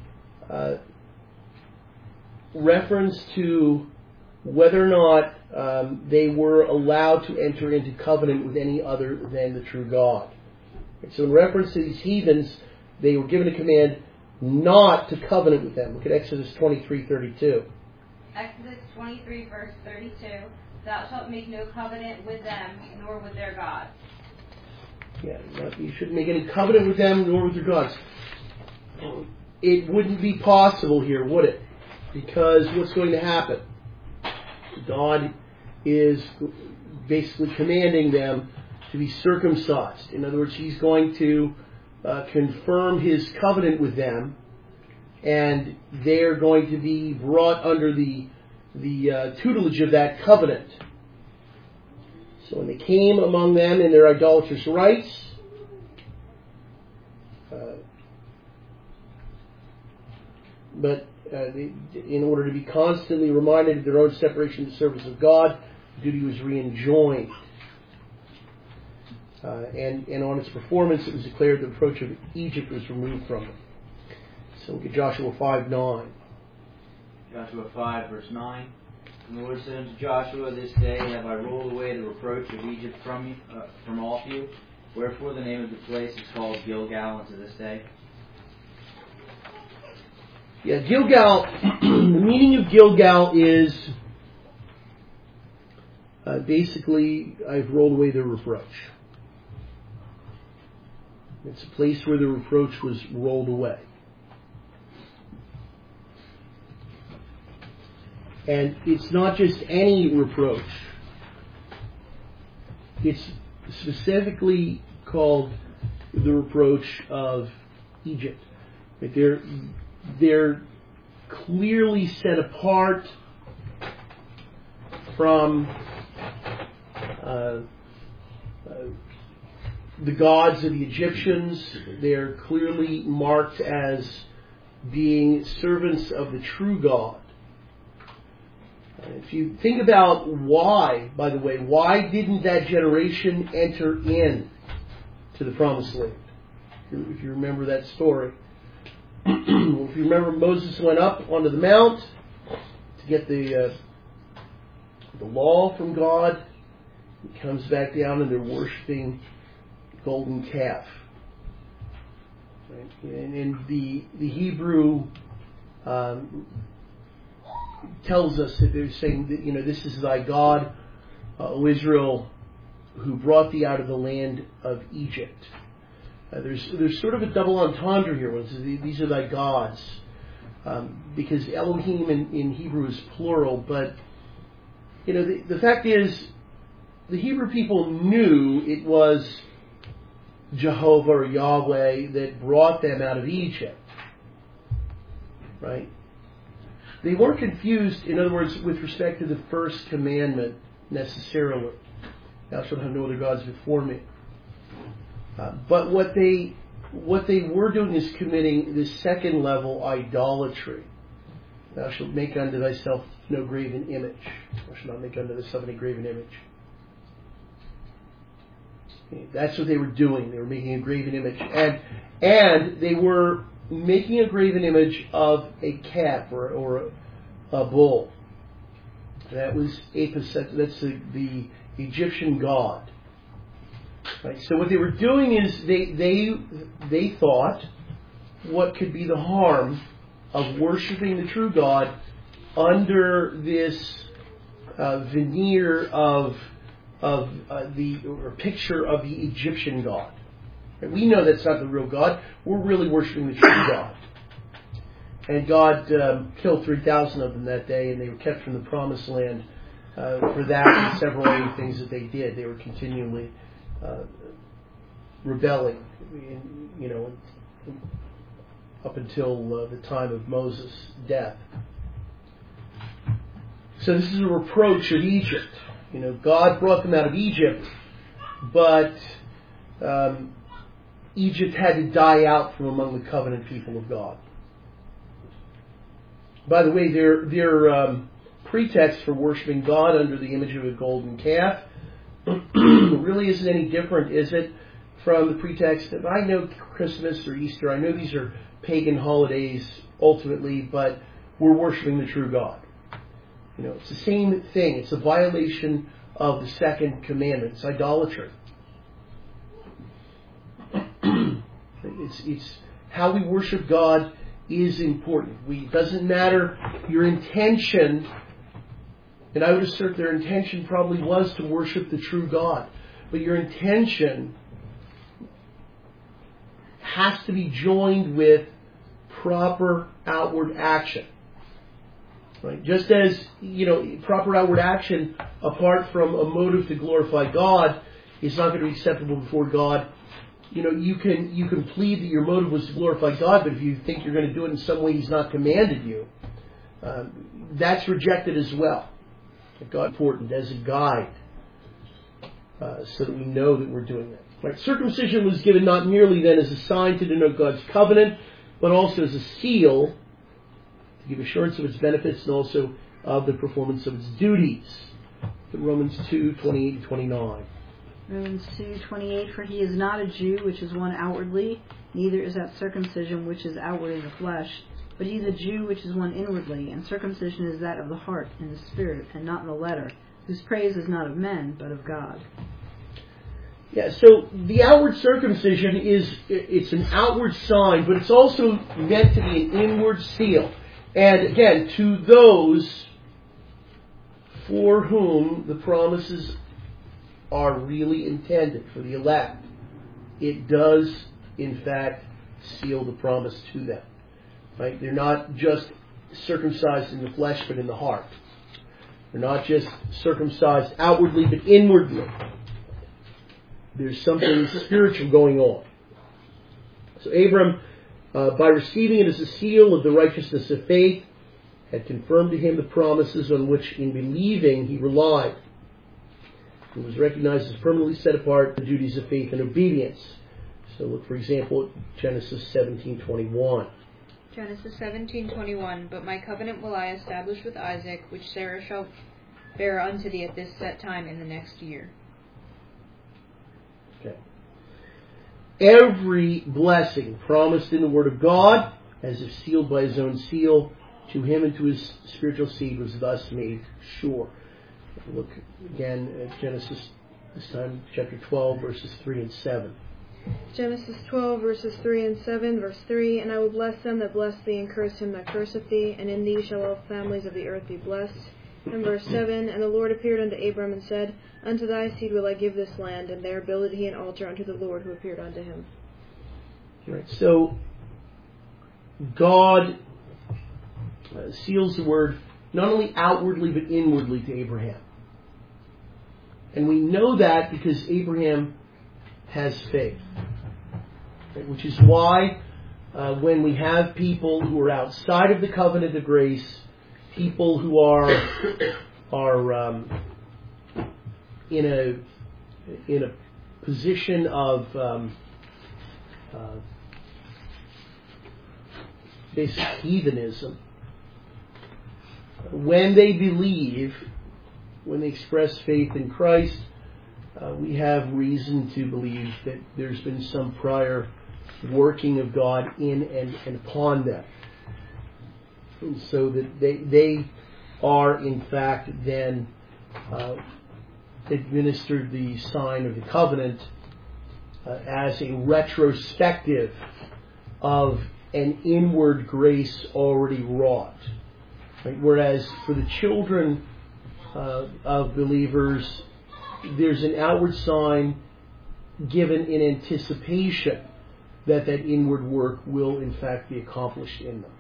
reference to whether or not they were allowed to enter into covenant with any other than the true God. So in reference to these heathens, they were given a command not to covenant with them. Look at Exodus 23:32. Exodus 23, verse 32. Thou shalt make no covenant with them, nor with their gods. Yeah, you shouldn't make any covenant with them, nor with their gods. It wouldn't be possible here, would it? Because what's going to happen? God is basically commanding them to be circumcised. In other words, He's going to confirm His covenant with them, and they're going to be brought under the tutelage of that covenant. So when they came among them in their idolatrous rites, in order to be constantly reminded of their own separation and service of God, duty was re-enjoined. And on its performance, it was declared the reproach of Egypt was removed from them. So look at Joshua 5:9. Joshua 5, verse 9. And the Lord said unto Joshua, this day have I rolled away the reproach of Egypt from off you. Wherefore the name of the place is called Gilgal unto this day. Yeah, Gilgal, the meaning of Gilgal is basically, I've rolled away the reproach. It's a place where the reproach was rolled away. And it's not just any reproach. It's specifically called the reproach of Egypt. They're clearly set apart from the gods of the Egyptians. They're clearly marked as being servants of the true God. If you think about why, by the way, why didn't that generation enter in to the promised land? If you remember that story. If you remember, Moses went up onto the mount to get the law from God. He comes back down and they're worshiping the golden calf. Right? And the Hebrew tells us that they're saying that, this is thy God, O Israel, who brought thee out of the land of Egypt. There's sort of a double entendre here. These are thy gods, because Elohim in Hebrew is plural. But the fact is, the Hebrew people knew it was Jehovah or Yahweh that brought them out of Egypt, right? They weren't confused, in other words, with respect to the first commandment necessarily. Thou shalt have no other gods before me. But what they were doing is committing this second level idolatry. Thou shalt make unto thyself no graven image. Thou shalt not make unto thyself any graven image. Okay, that's what they were doing. They were making a graven image, and they were making a graven image of a calf or a bull. That was Apis. That's the Egyptian god. Right. So what they were doing is they thought, what could be the harm of worshiping the true God under this veneer of the picture of the Egyptian god? Right. We know that's not the real God. We're really worshiping the true God. And God killed 3,000 of them that day, and they were kept from the promised land for that and several other things that they did. They were continually rebelling, up until the time of Moses' death. So this is a reproach of Egypt. God brought them out of Egypt, but Egypt had to die out from among the covenant people of God. By the way, their pretext for worshiping God under the image of a golden calf really isn't any different, is it, from the pretext of, I know Christmas or Easter, I know these are pagan holidays ultimately, but we're worshiping the true God. It's the same thing. It's a violation of the second commandment. It's idolatry. It's how we worship God is important. It doesn't matter your intention. And I would assert their intention probably was to worship the true God. But your intention has to be joined with proper outward action. Right? Just as, proper outward action apart from a motive to glorify God is not going to be acceptable before God. You can plead that your motive was to glorify God, but if you think you're going to do it in some way He's not commanded you, that's rejected as well. God is important as a guide, so that we know that we're doing that. Right? Circumcision was given not merely then as a sign to denote God's covenant, but also as a seal to give assurance of its benefits and also of the performance of its duties. Romans 2:28-29. Romans 2:28, for he is not a Jew, which is one outwardly, neither is that circumcision which is outward in the flesh, but he is a Jew which is one inwardly, and circumcision is that of the heart, in the spirit, and not in the letter, whose praise is not of men, but of God. Yeah, so the outward circumcision it's an outward sign, but it's also meant to be an inward seal. And again, to those for whom the promises are really intended, for the elect, it does, in fact, seal the promise to them. Right? They're not just circumcised in the flesh, but in the heart. They're not just circumcised outwardly, but inwardly. There's something spiritual going on. So Abram, by receiving it as a seal of the righteousness of faith, had confirmed to him the promises on which, in believing, he relied. He was recognized as permanently set apart for the duties of faith and obedience. So look, for example, at Genesis 17:21. Genesis 17:21. But my covenant will I establish with Isaac, which Sarah shall bear unto thee at this set time in the next year. Okay. Every blessing promised in the Word of God, as if sealed by His own seal, to him and to his spiritual seed was thus made sure. Look again at Genesis, this time chapter 12, verses 3 and 7. Genesis 12, verses 3 and 7, verse 3, And I will bless them that bless thee, and curse him that curseth thee, and in thee shall all families of the earth be blessed. And verse 7, And the Lord appeared unto Abram and said, Unto thy seed will I give this land, and there builded he an altar unto the Lord who appeared unto him. Right, so God seals the word not only outwardly but inwardly to Abraham. And we know that because Abraham has faith. Right, which is why when we have people who are outside of the covenant of grace, people who are in a position of basic heathenism, when they believe, when they express faith in Christ, we have reason to believe that there's been some prior working of God in and upon them. And so that they are in fact then administered the sign of the covenant as a retrospective of an inward grace already wrought. Right? Whereas for the children of believers, there's an outward sign given in anticipation that inward work will in fact be accomplished in them.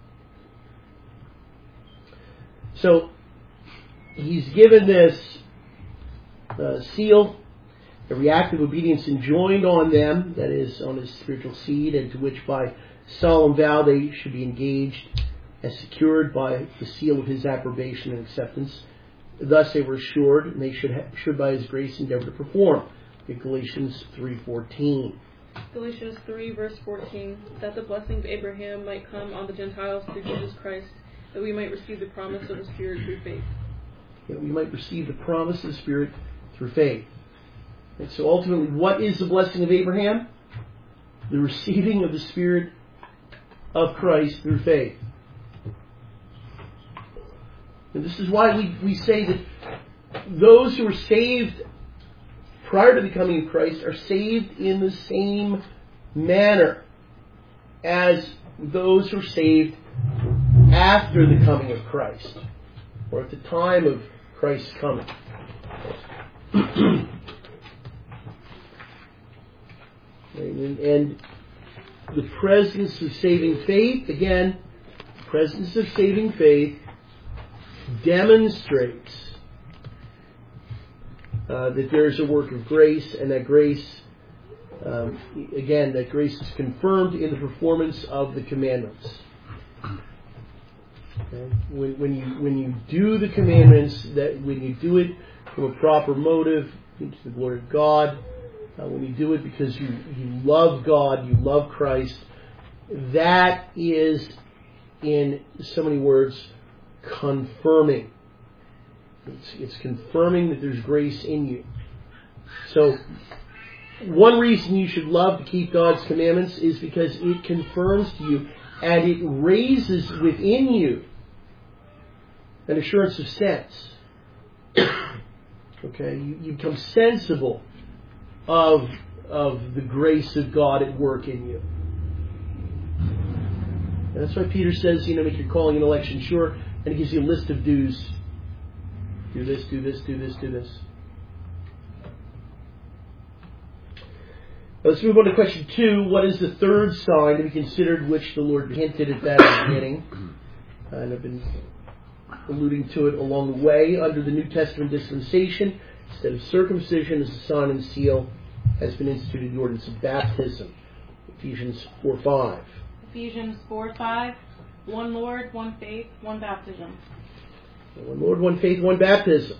So he's given this seal, every act of obedience enjoined on them, that is, on his spiritual seed, and to which by solemn vow they should be engaged as secured by the seal of his approbation and acceptance. Thus they were assured, and they should by his grace endeavor to perform. Galatians 3:14. Galatians 3, verse 14, that the blessing of Abraham might come on the Gentiles through Jesus Christ, that we might receive the promise of the Spirit through faith. That we might receive the promise of the Spirit through faith. And so ultimately, what is the blessing of Abraham? The receiving of the Spirit of Christ through faith. And this is why we say that those who are saved prior to the coming of Christ are saved in the same manner as those who are saved after the coming of Christ, or at the time of Christ's coming. And the presence of saving faith, again, the presence of saving faith demonstrates that there is a work of grace, and that grace, that grace is confirmed in the performance of the commandments. Okay? When you do the commandments, that when you do it from a proper motive, to the glory of God, when you do it because you love God, you love Christ, that is, in so many words, confirming. It's confirming that there's grace in you. So, one reason you should love to keep God's commandments is because it confirms to you and it raises within you an assurance of sense. Okay, you become sensible of the grace of God at work in you. And that's why Peter says, make your calling and election sure, and he gives you a list of do's. Do this, do this, do this, do this. Let's move on to question 2. What is the third sign to be considered, which the Lord hinted at that at the beginning? And I've been alluding to it along the way. Under the New Testament dispensation, instead of circumcision as a sign and seal, has been instituted the ordinance of baptism. Ephesians 4:5. Ephesians 4:5, one Lord, one faith, one baptism. One Lord, one faith, one baptism.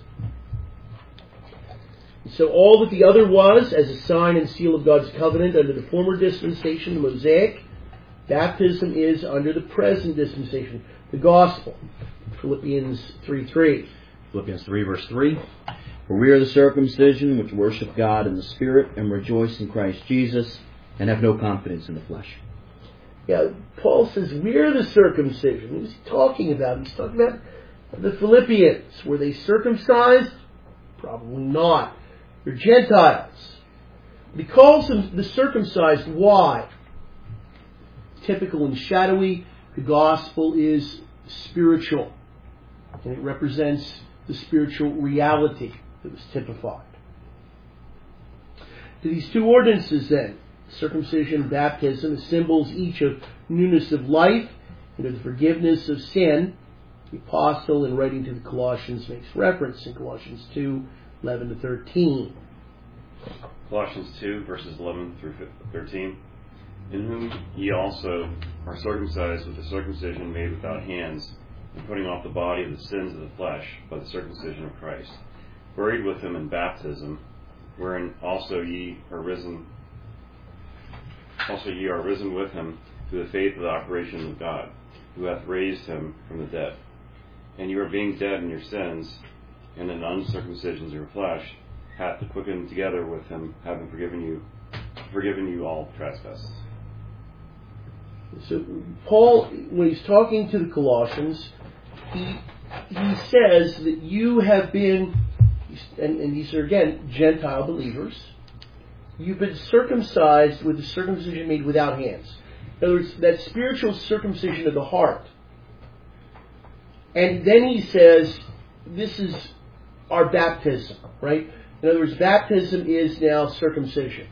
So all that the other was, as a sign and seal of God's covenant under the former dispensation, the Mosaic, Baptism is under the present dispensation, the gospel. Philippians 3:3. Philippians 3, verse 3. For we are the circumcision which worship God in the Spirit and rejoice in Christ Jesus and have no confidence in the flesh. Yeah, Paul says we're the circumcision. Who's he talking about? He's talking about the Philippians. Were they circumcised? Probably not. They're Gentiles. But he calls them the circumcised. Why? Typical and shadowy, the gospel is spiritual. And it represents the spiritual reality that was typified. To these two ordinances then, circumcision and baptism, as symbols each of newness of life and of the forgiveness of sin, the apostle in writing to the Colossians makes reference in Colossians 2:11 to 13. Colossians 2, verses 11 through 13. In whom ye also are circumcised with the circumcision made without hands, and putting off the body of the sins of the flesh by the circumcision of Christ, buried with him in baptism, wherein also ye are risen with him through the faith of the operation of God, who hath raised him from the dead. And you are being dead in your sins, and in uncircumcision of your flesh, hath quickened together with him, having forgiven you all trespasses. So Paul, when he's talking to the Colossians, he says that you have been, and these are again Gentile believers, you've been circumcised with the circumcision made without hands. In other words, that spiritual circumcision of the heart. And then he says, this is our baptism, right? In other words, baptism is now circumcision.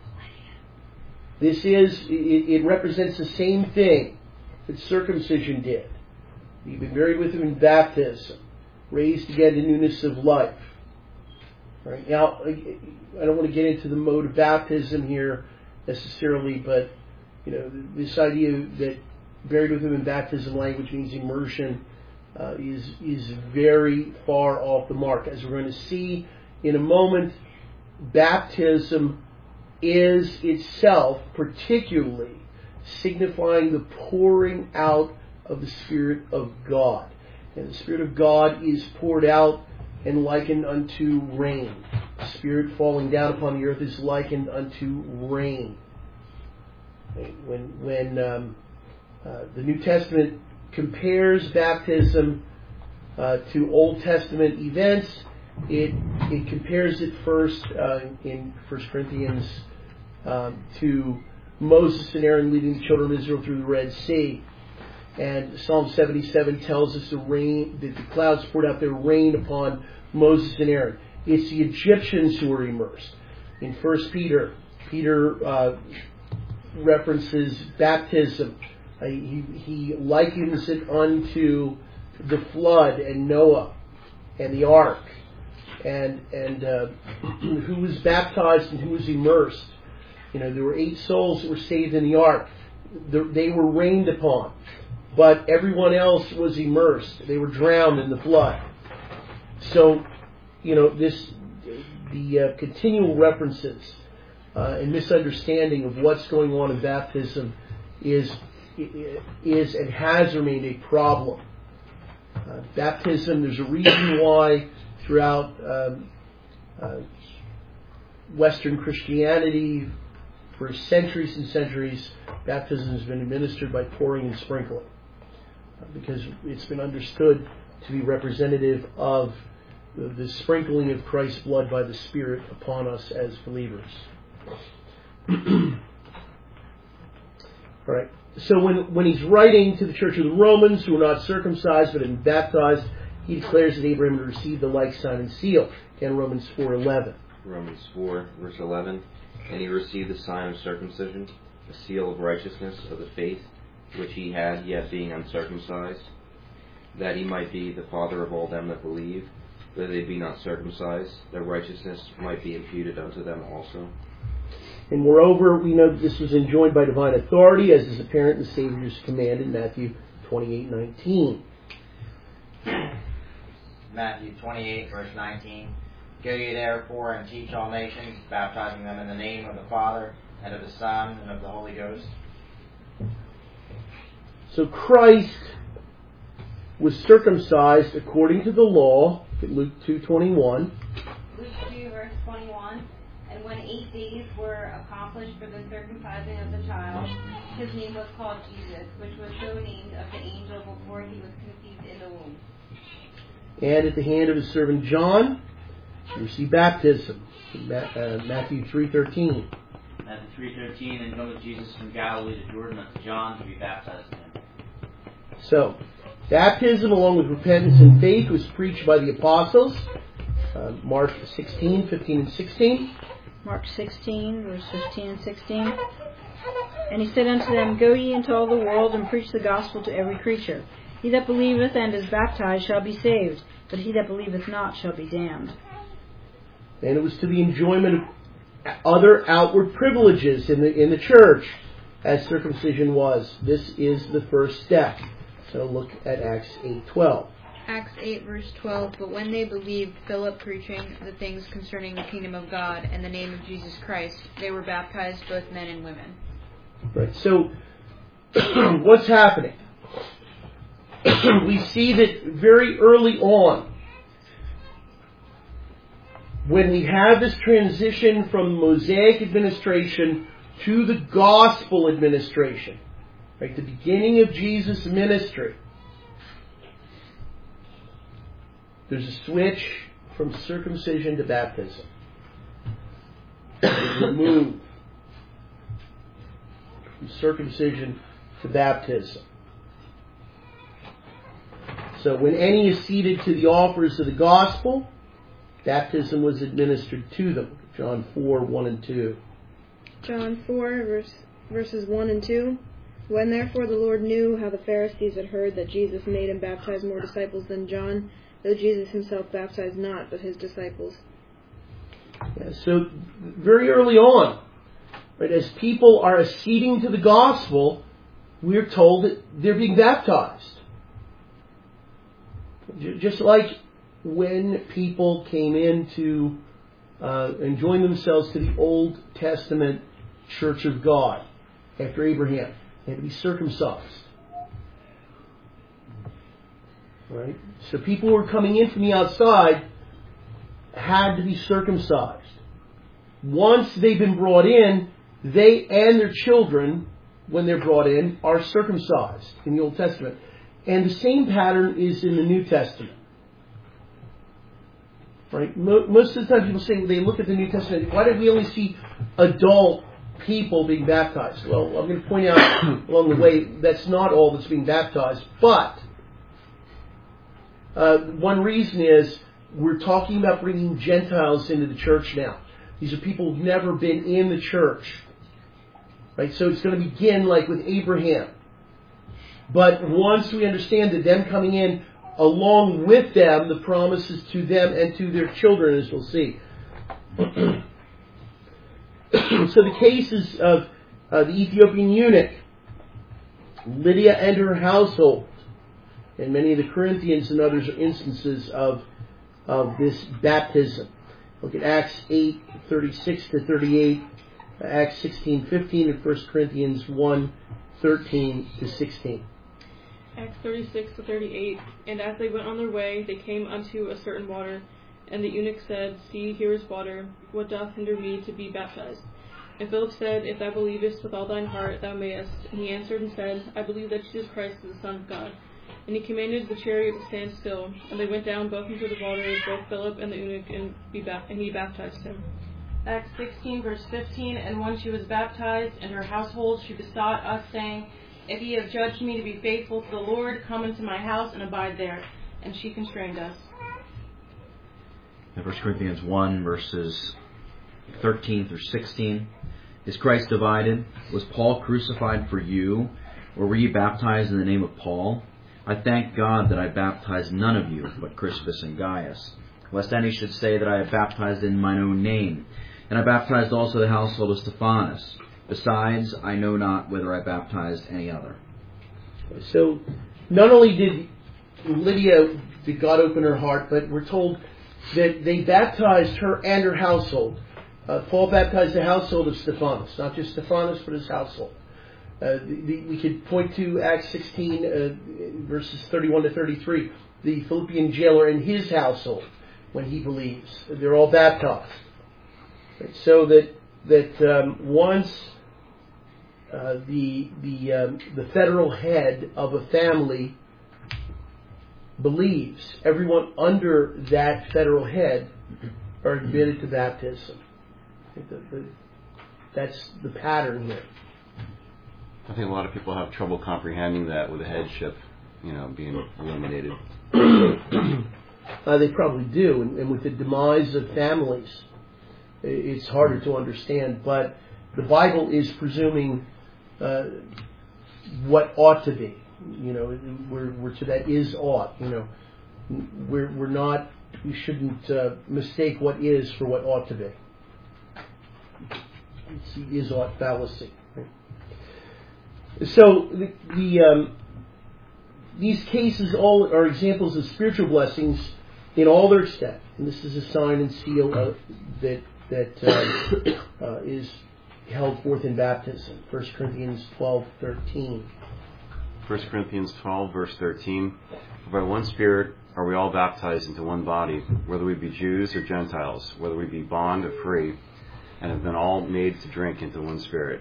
It represents the same thing that circumcision did. You've been buried with him in baptism, raised again to newness of life. Right? Now, I don't want to get into the mode of baptism here necessarily, but this idea that buried with him in baptism language means immersion is very far off the mark. As we're going to see in a moment, baptism is itself particularly signifying the pouring out of the Spirit of God. And the Spirit of God is poured out and likened unto rain. The Spirit falling down upon the earth is likened unto rain. When the New Testament compares baptism to Old Testament events, it compares it first in 1 Corinthians to Moses and Aaron leading the children of Israel through the Red Sea. And Psalm 77 tells us that the clouds poured out their rain upon Moses and Aaron. It's the Egyptians who were immersed. In 1 Peter references baptism. He likens it unto the flood and Noah and the ark. And who was baptized and who was immersed. There were 8 souls that were saved in the ark. They were rained upon. But everyone else was immersed. They were drowned in the flood. So, the continual references and misunderstanding of what's going on in baptism is and has remained a problem. Baptism, there's a reason why throughout Western Christianity, for centuries and centuries, baptism has been administered by pouring and sprinkling, because it's been understood to be representative of the sprinkling of Christ's blood by the Spirit upon us as believers. All right. So when he's writing to the church of the Romans, who are not circumcised but have been baptized, he declares that Abraham had received the like sign and seal. Again, Romans 4:11. Romans 4, verse 11. And he received the sign of circumcision, the seal of righteousness of the faith which he had, yet being uncircumcised, that he might be the father of all them that believe, though they be not circumcised, their righteousness might be imputed unto them also. And moreover, we know that this was enjoined by divine authority, as is apparent in the Savior's command in Matthew 28:19. Matthew 28, verse 19. Go ye therefore and teach all nations, baptizing them in the name of the Father, and of the Son, and of the Holy Ghost. So Christ was circumcised according to the law, Luke 2:21. Luke 2, verse 21. And when 8 days were accomplished for the circumcising of the child, his name was called Jesus, which was so named of the angel before he was conceived in the womb. And at the hand of his servant John, we see baptism. Matthew 3:13. Matthew 3:13, and go with Jesus from Galilee to Jordan unto John to be baptized in him. So, baptism along with repentance and faith was preached by the apostles. Mark 16, 15 and 16. Mark 16, verse 15 and 16. And he said unto them, Go ye into all the world, and preach the gospel to every creature. He that believeth and is baptized shall be saved, but he that believeth not shall be damned. And it was to the enjoyment of other outward privileges in the church, as circumcision was. This is the first step. So look at Acts 8:12. Acts 8, verse 12. But when they believed Philip preaching the things concerning the kingdom of God and the name of Jesus Christ, they were baptized, both men and women. Right. So, what's happening? We see that very early on, when we have this transition from Mosaic administration to the gospel administration, right, the beginning of Jesus' ministry, there's a switch from circumcision to baptism. We move from circumcision to baptism. So when any is seated to the offers of the gospel, baptism was administered to them. John 4, 1 and 2. John 4, verses 1 and 2. When therefore the Lord knew how the Pharisees had heard that Jesus made and baptized more disciples than John, though Jesus himself baptized not, but his disciples. Yeah, so very early on, right, as people are acceding to the gospel, we're told that they're being baptized. Just like when people came in to and joined themselves to the Old Testament Church of God after Abraham, they had to be circumcised. Right? So people who were coming in from the outside had to be circumcised. Once they've been brought in, they and their children, when they're brought in, are circumcised in the Old Testament. And the same pattern is in the New Testament. Right? Most of the time people say, they look at the New Testament, why did we only see adult people being baptized? Well, I'm going to point out along the way, that's not all that's being baptized. But one reason is we're talking about bringing Gentiles into the church now. These are people who've never been in the church. Right? So it's going to begin like with Abraham. But once we understand that them coming in, along with them, the promises to them and to their children, as we'll see. So the cases of the Ethiopian eunuch, Lydia and her household, and many of the Corinthians and others are instances of this baptism. Look at Acts 8:36 to 38, Acts 16:15, and 1 Corinthians 1:13 to 16. Acts 36 to 38. And as they went on their way, they came unto a certain water. And the eunuch said, See, here is water. What doth hinder me to be baptized? And Philip said, If thou believest with all thine heart, thou mayest. And he answered and said, I believe that Jesus Christ is the Son of God. And he commanded the chariot to stand still. And they went down both into the water, both Philip and the eunuch, and he baptized him. Acts 16, verse 15. And when she was baptized, and her household, she besought us, saying, If ye have judged me to be faithful to the Lord, come into my house and abide there. And she constrained us. In 1 Corinthians 1, verses 13 through 16. Is Christ divided? Was Paul crucified for you? Or were ye baptized in the name of Paul? I thank God that I baptized none of you, but Crispus and Gaius, lest any should say that I have baptized in mine own name. And I baptized also the household of Stephanas. Besides, I know not whether I baptized any other. So, not only did God open her heart, but we're told that they baptized her and her household. Paul baptized the household of Stephanas, not just Stephanas, but his household. We could point to Acts 16, verses 31 to 33. The Philippian jailer and his household, when he believes, they're all baptized. Right? So that once the federal head of a family believes, everyone under that federal head are admitted to baptism. That's the pattern here. I think a lot of people have trouble comprehending that with the headship, being eliminated. They probably do, and with the demise of families, it's harder to understand. But the Bible is presuming what ought to be. We're to that is ought. We're not. We shouldn't mistake what is for what ought to be. It's the is ought fallacy. Right? So these cases all are examples of spiritual blessings in all their extent, and this is a sign and seal that is held forth in baptism. 1 Corinthians 12:13. 1 Corinthians 12, verse 13. For by one Spirit are we all baptized into one body, whether we be Jews or Gentiles, whether we be bond or free, and have been all made to drink into one Spirit.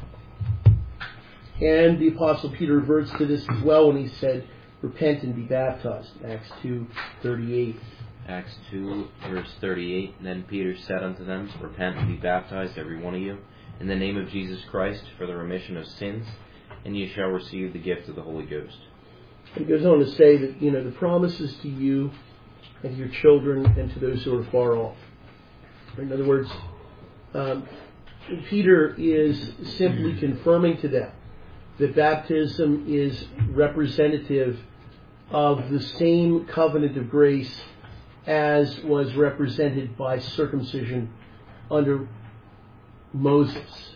And the Apostle Peter reverts to this as well when he said, repent and be baptized. Acts 2:38. Acts 2, verse 38. Then Peter said unto them, repent and be baptized, every one of you, in the name of Jesus Christ, for the remission of sins, and ye shall receive the gift of the Holy Ghost. He goes on to say that, the promises to you and to your children and to those who are far off. In other words, Peter is simply confirming to them that baptism is representative of the same covenant of grace as was represented by circumcision under Moses.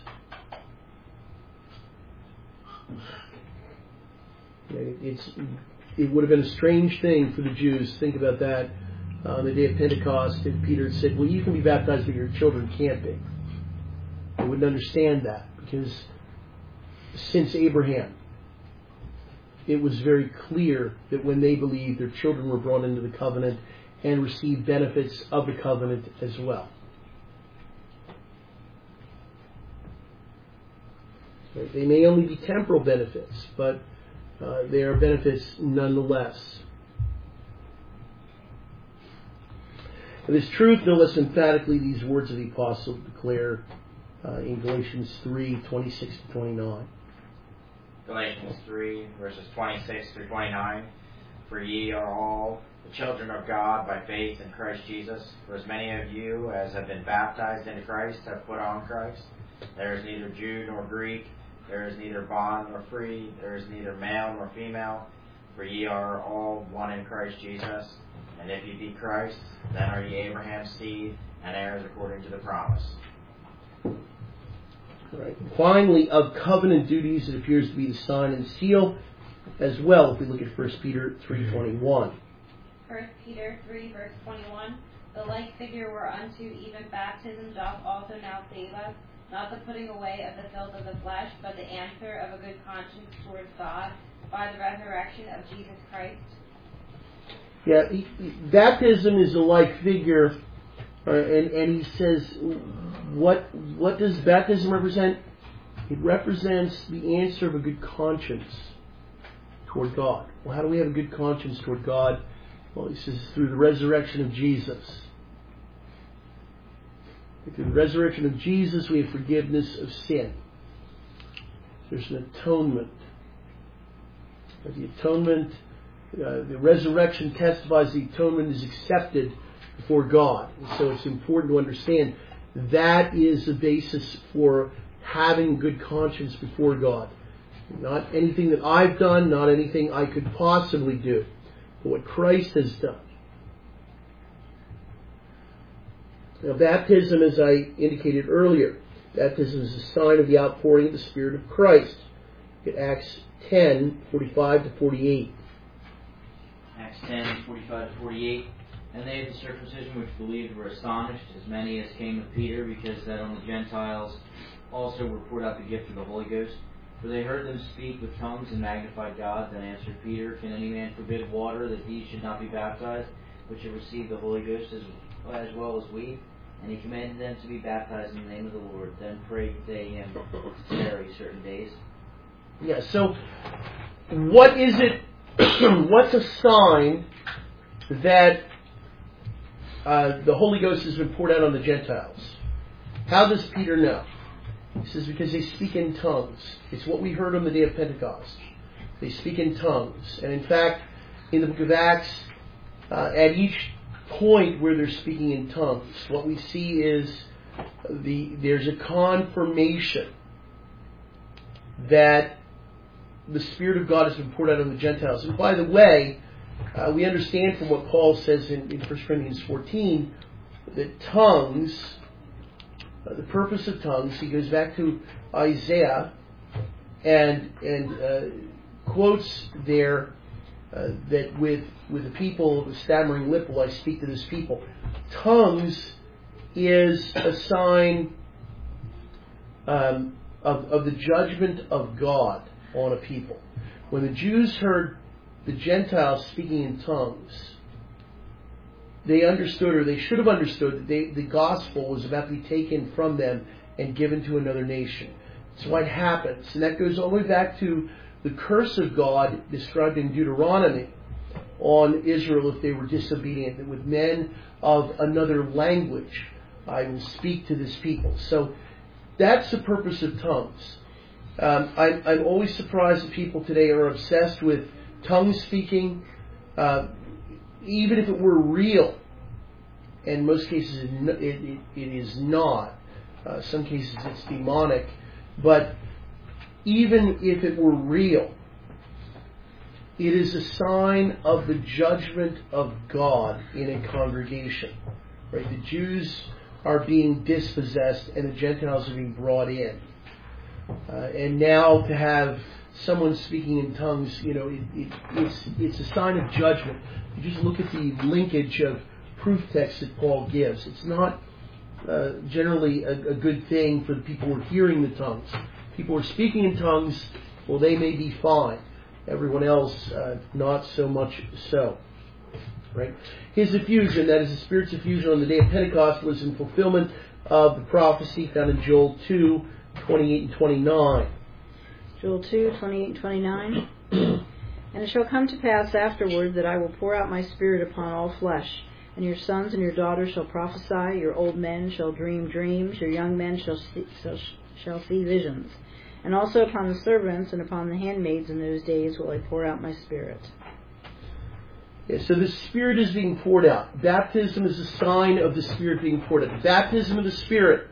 It would have been a strange thing for the Jews. Think about that. On the day of Pentecost, if Peter had said, well, you can be baptized, but your children can't be. They wouldn't understand that, because since Abraham, it was very clear that when they believed, their children were brought into the covenant and received benefits of the covenant as well. They may only be temporal benefits, but they are benefits nonetheless. This truth, no less emphatically, these words of the Apostle declare in Galatians 3:26 to 29. Galatians 3, verses 26 through 29. For ye are all the children of God by faith in Christ Jesus. For as many of you as have been baptized into Christ have put on Christ. There is neither Jew nor Greek. There is neither bond nor free. There is neither male nor female. For ye are all one in Christ Jesus. And if ye be Christ, then are ye Abraham's seed, and heirs according to the promise. Right. Finally, of covenant duties, it appears to be the sign and seal as well, if we look at 1 Peter 3:21. 1 Peter 3, verse 21. The like figure whereunto even baptism doth also now save us, not the putting away of the filth of the flesh, but the answer of a good conscience towards God, by the resurrection of Jesus Christ. Yeah, baptism is a like figure, and he says, what does baptism represent? It represents the answer of a good conscience toward God. Well, how do we have a good conscience toward God? Well, he says through the resurrection of Jesus. Through the resurrection of Jesus, we have forgiveness of sin. There's an atonement. The atonement, the resurrection testifies the atonement is accepted before God. And so it's important to understand that is the basis for having good conscience before God. Not anything that I've done, not anything I could possibly do, but what Christ has done. Now, baptism, as I indicated earlier, baptism is a sign of the outpouring of the Spirit of Christ. Look at Acts 10:45 to 48. Acts 10:45 to 48. And they of the circumcision which believed were astonished, as many as came with Peter, because that on the Gentiles also were poured out the gift of the Holy Ghost. For they heard them speak with tongues and magnified God. Then answered Peter, Can any man forbid water that these should not be baptized, which have received the Holy Ghost as well as we? And he commanded them to be baptized in the name of the Lord. Then prayed they him to tarry certain days. Yeah, so what is it, what's a sign that the Holy Ghost has been poured out on the Gentiles? How does Peter know? He says, because they speak in tongues. It's what we heard on the day of Pentecost. They speak in tongues. And in fact, in the book of Acts, at each point where they're speaking in tongues, what we see is there's a confirmation that the Spirit of God has been poured out on the Gentiles. And by the way, we understand from what Paul says in 1 Corinthians 14 that tongues, the purpose of tongues, he goes back to Isaiah and quotes there that with the people, the stammering lip will I speak to this people. Tongues is a sign of the judgment of God on a people. When the Jews heard the Gentiles speaking in tongues, they understood, or they should have understood, that the gospel was about to be taken from them and given to another nation. That's what happens. And that goes all the way back to the curse of God described in Deuteronomy on Israel if they were disobedient. That with men of another language I will speak to this people. So that's the purpose of tongues. I'm always surprised that people today are obsessed with tongue speaking, even if it were real. In most cases it is not. Some cases it's demonic. But even if it were real, it is a sign of the judgment of God in a congregation. Right? The Jews are being dispossessed and the Gentiles are being brought in. And now to have someone speaking in tongues, it's a sign of judgment. You just look at the linkage of proof texts that Paul gives. It's not generally a good thing for the people who are hearing the tongues. People who are speaking in tongues, well, they may be fine. Everyone else, not so much so. Right? His effusion, that is the Spirit's effusion on the day of Pentecost, was in fulfillment of the prophecy found in Joel 2, 28 and 29. Joel 2, 28 and 29. And it shall come to pass afterward that I will pour out my Spirit upon all flesh, and your sons and your daughters shall prophesy, your old men shall dream dreams, your young men shall see visions. And also upon the servants and upon the handmaids in those days will I pour out my Spirit. Yeah, so the Spirit is being poured out. Baptism is a sign of the Spirit being poured out. Baptism of the Spirit.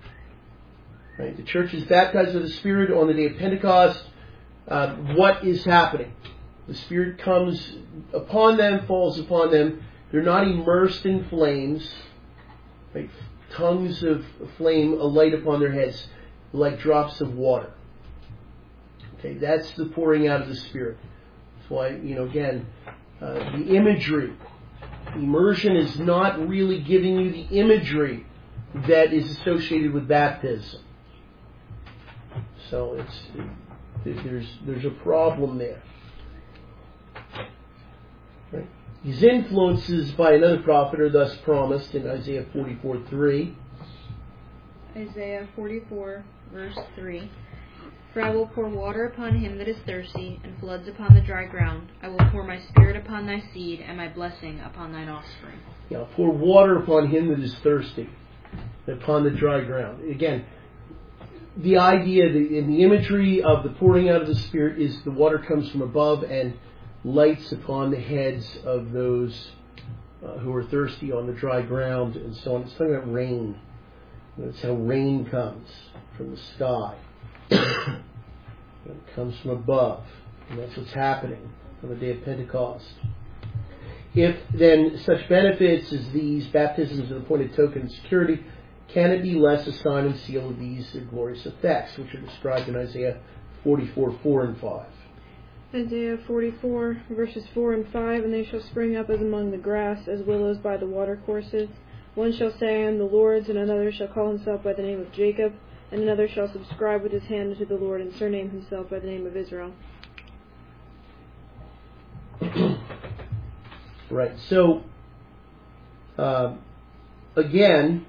Right? The church is baptized with the Spirit on the day of Pentecost. What is happening? The Spirit comes upon them, falls upon them. They're not immersed in flames. Right? Tongues of flame alight upon their heads like drops of water. Okay, that's the pouring out of the Spirit. That's why, again, the imagery. Immersion is not really giving you the imagery that is associated with baptism. So there's a problem there. Right? His influences by another prophet are thus promised in Isaiah 44:3. Isaiah 44, verse 3. For I will pour water upon him that is thirsty, and floods upon the dry ground. I will pour my Spirit upon thy seed, and my blessing upon thine offspring. Yeah, pour water upon him that is thirsty, upon the dry ground. Again, the idea, in the imagery of the pouring out of the Spirit is the water comes from above and lights upon the heads of those who are thirsty on the dry ground and so on. It's talking about rain. That's how rain comes from the sky. It comes from above. And that's what's happening on the day of Pentecost. If then such benefits as these, baptisms are the appointed token of security, can it be less a sign and seal of these glorious effects, which are described in Isaiah 44, 4 and 5? Isaiah 44, verses 4 and 5, And they shall spring up as among the grass, as willows by the watercourses. One shall say, I am the Lord's, and another shall call himself by the name of Jacob. and another shall subscribe with his hand unto the Lord, and surname himself by the name of Israel. Right. So, again,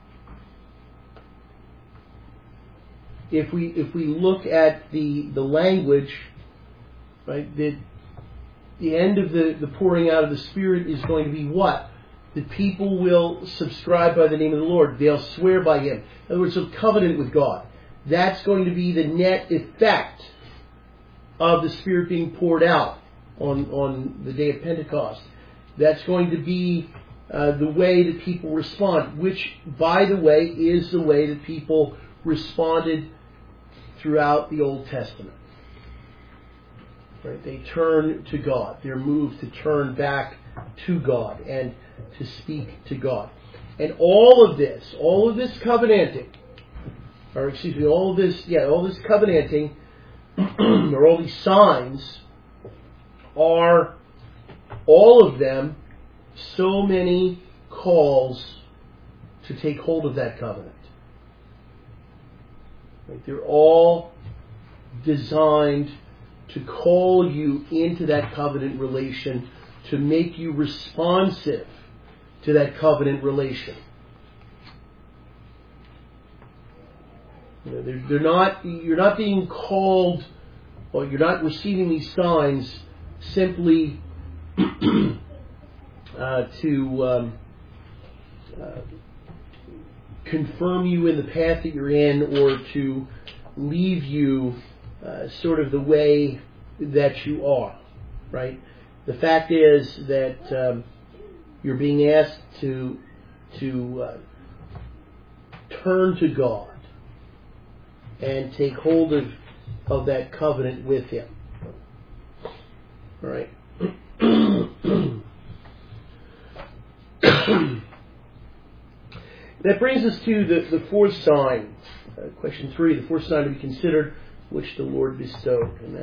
if we look at the language, right, that the end of the pouring out of the Spirit is going to be what? The people will subscribe by the name of the Lord. They'll swear by Him. In other words, a covenant with God. That's going to be the net effect of the Spirit being poured out on the day of Pentecost. That's going to be the way that people respond, which, by the way, is the way that people responded throughout the Old Testament. Right? They turn to God. They're moved to turn back to God and to speak to God. And all of this covenanting, or excuse me, all this covenanting, or all these signs, are all of them so many calls to take hold of that covenant. Right? They're all designed to call you into that covenant relation, to make you responsive to that covenant relation. You're not being called, or you're not receiving these signs simply to confirm you in the path that you're in, or to leave you sort of the way that you are, right? The fact is that you're being asked to turn to God and take hold of that covenant with Him. All right. That brings us to the fourth sign, question 3, the fourth sign to be considered, which the Lord bestowed, and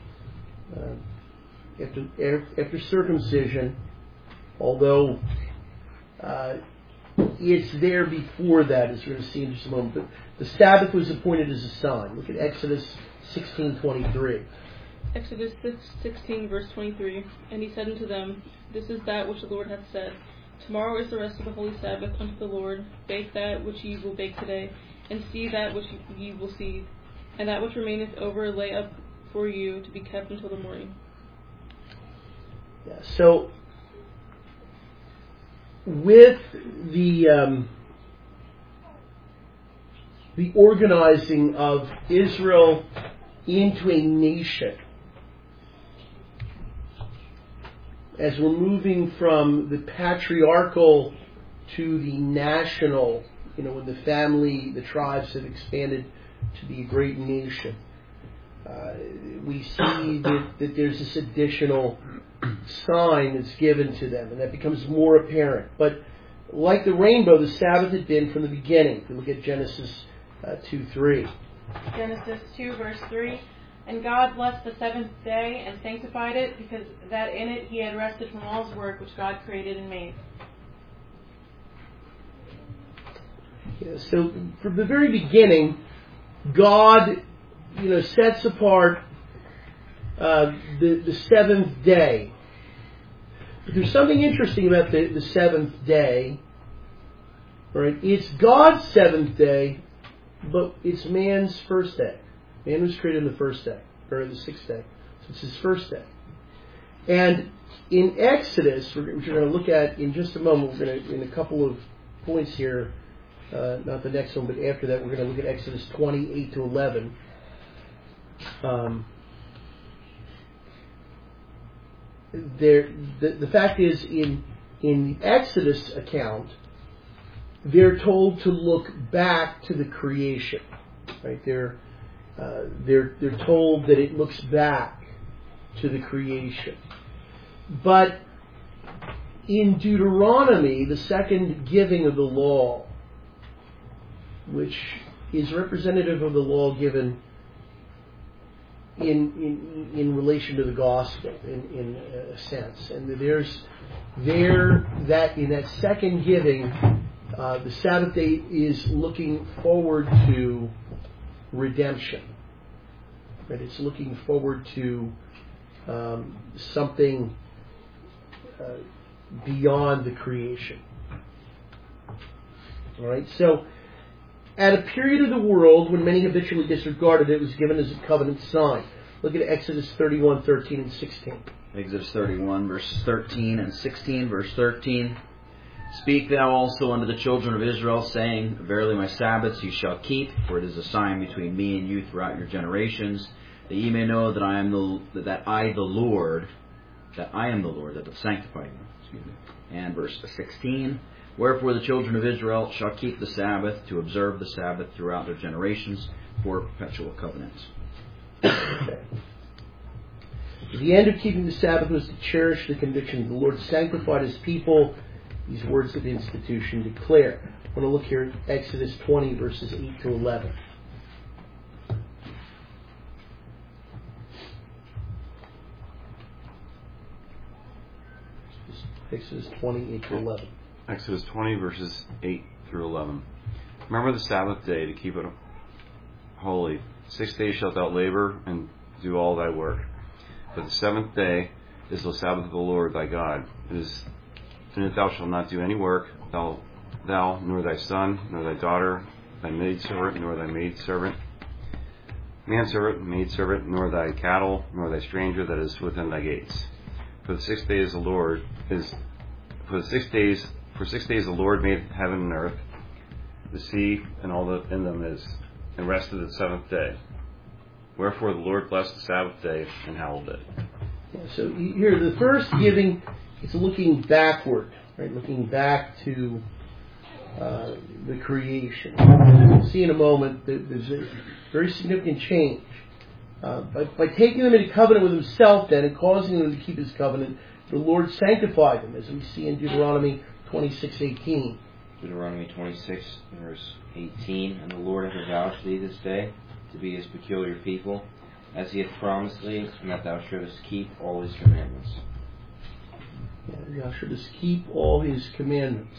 that's after circumcision. Although it's there before that, as we're going to see in just a moment. But the Sabbath was appointed as a sign. Look at Exodus 16:23. Exodus 16, verse 23. And he said unto them, This is that which the Lord hath said. Tomorrow is the rest of the holy Sabbath unto the Lord. Bake that which ye will bake today, and seethe that which ye will seethe. And that which remaineth over lay up for you to be kept until the morning. Yeah, so with the organizing of Israel into a nation, as we're moving from the patriarchal to the national, when the tribes have expanded to be a great nation, we see that there's this additional sign that's given to them, and that becomes more apparent. But like the rainbow, the Sabbath had been from the beginning. If you look at Genesis 2:3. Genesis 2, verse 3. And God blessed the seventh day and sanctified it, because that in it He had rested from all His work which God created and made. Yeah, so from the very beginning, God, sets apart the seventh day. But there's something interesting about the seventh day. Right? It's God's seventh day, but it's man's first day. Man was created on the first day, or the sixth day. So it's his first day. And in Exodus, which we're going to look at in just a moment, we're going to, in a couple of points here, not the next one, but after that, we're going to look at Exodus 28 to 11. The fact is, in the Exodus account, they're told to look back to the creation. Right? They're told that it looks back to the creation. But in Deuteronomy, the second giving of the law, which is representative of the law given in relation to the gospel, in a sense, and there's that in that second giving, the Sabbath day is looking forward to redemption. Right? It's looking forward to something beyond the creation. All right. So, at a period of the world when many habitually disregarded it, it was given as a covenant sign. Look at Exodus 31, 13, and 16. Exodus 31, verses 13 and 16, verse 13. Speak thou also unto the children of Israel, saying, Verily my Sabbaths you shall keep, for it is a sign between me and you throughout your generations, that ye may know that I am the Lord, that doth sanctify you. Excuse me. And verse 16. Wherefore the children of Israel shall keep the Sabbath, to observe the Sabbath throughout their generations, for perpetual covenants. Okay. The end of keeping the Sabbath was to cherish the conviction the Lord sanctified His people. These words of institution declare. I want to look here at Exodus 20, verses 8 to 11. Exodus 20, 8 to 11. Exodus 20, verses 8 through 11. Remember the Sabbath day to keep it holy. 6 days shalt thou labor and do all thy work. But the seventh day is the Sabbath of the Lord thy God. In it thou shalt not do any work, thou nor thy son, nor thy daughter, thy maidservant, nor thy maidservant, manservant, maidservant, nor thy cattle, nor thy stranger that is within thy gates. For 6 days the Lord made heaven and earth, the sea and all that in them is, and rested the seventh day. Wherefore the Lord blessed the Sabbath day and hallowed it. Yeah, so here, the first giving is looking backward, right? Looking back to the creation. And we'll see in a moment that there's a very significant change. By taking them into covenant with Himself then and causing them to keep His covenant, the Lord sanctified them, as we see in Deuteronomy 26:18. Deuteronomy 26, verse 18. And the Lord hath avouched thee this day to be His peculiar people, as He hath promised thee, and that thou shouldest keep all His commandments. Yeah, thou shouldest keep all His commandments.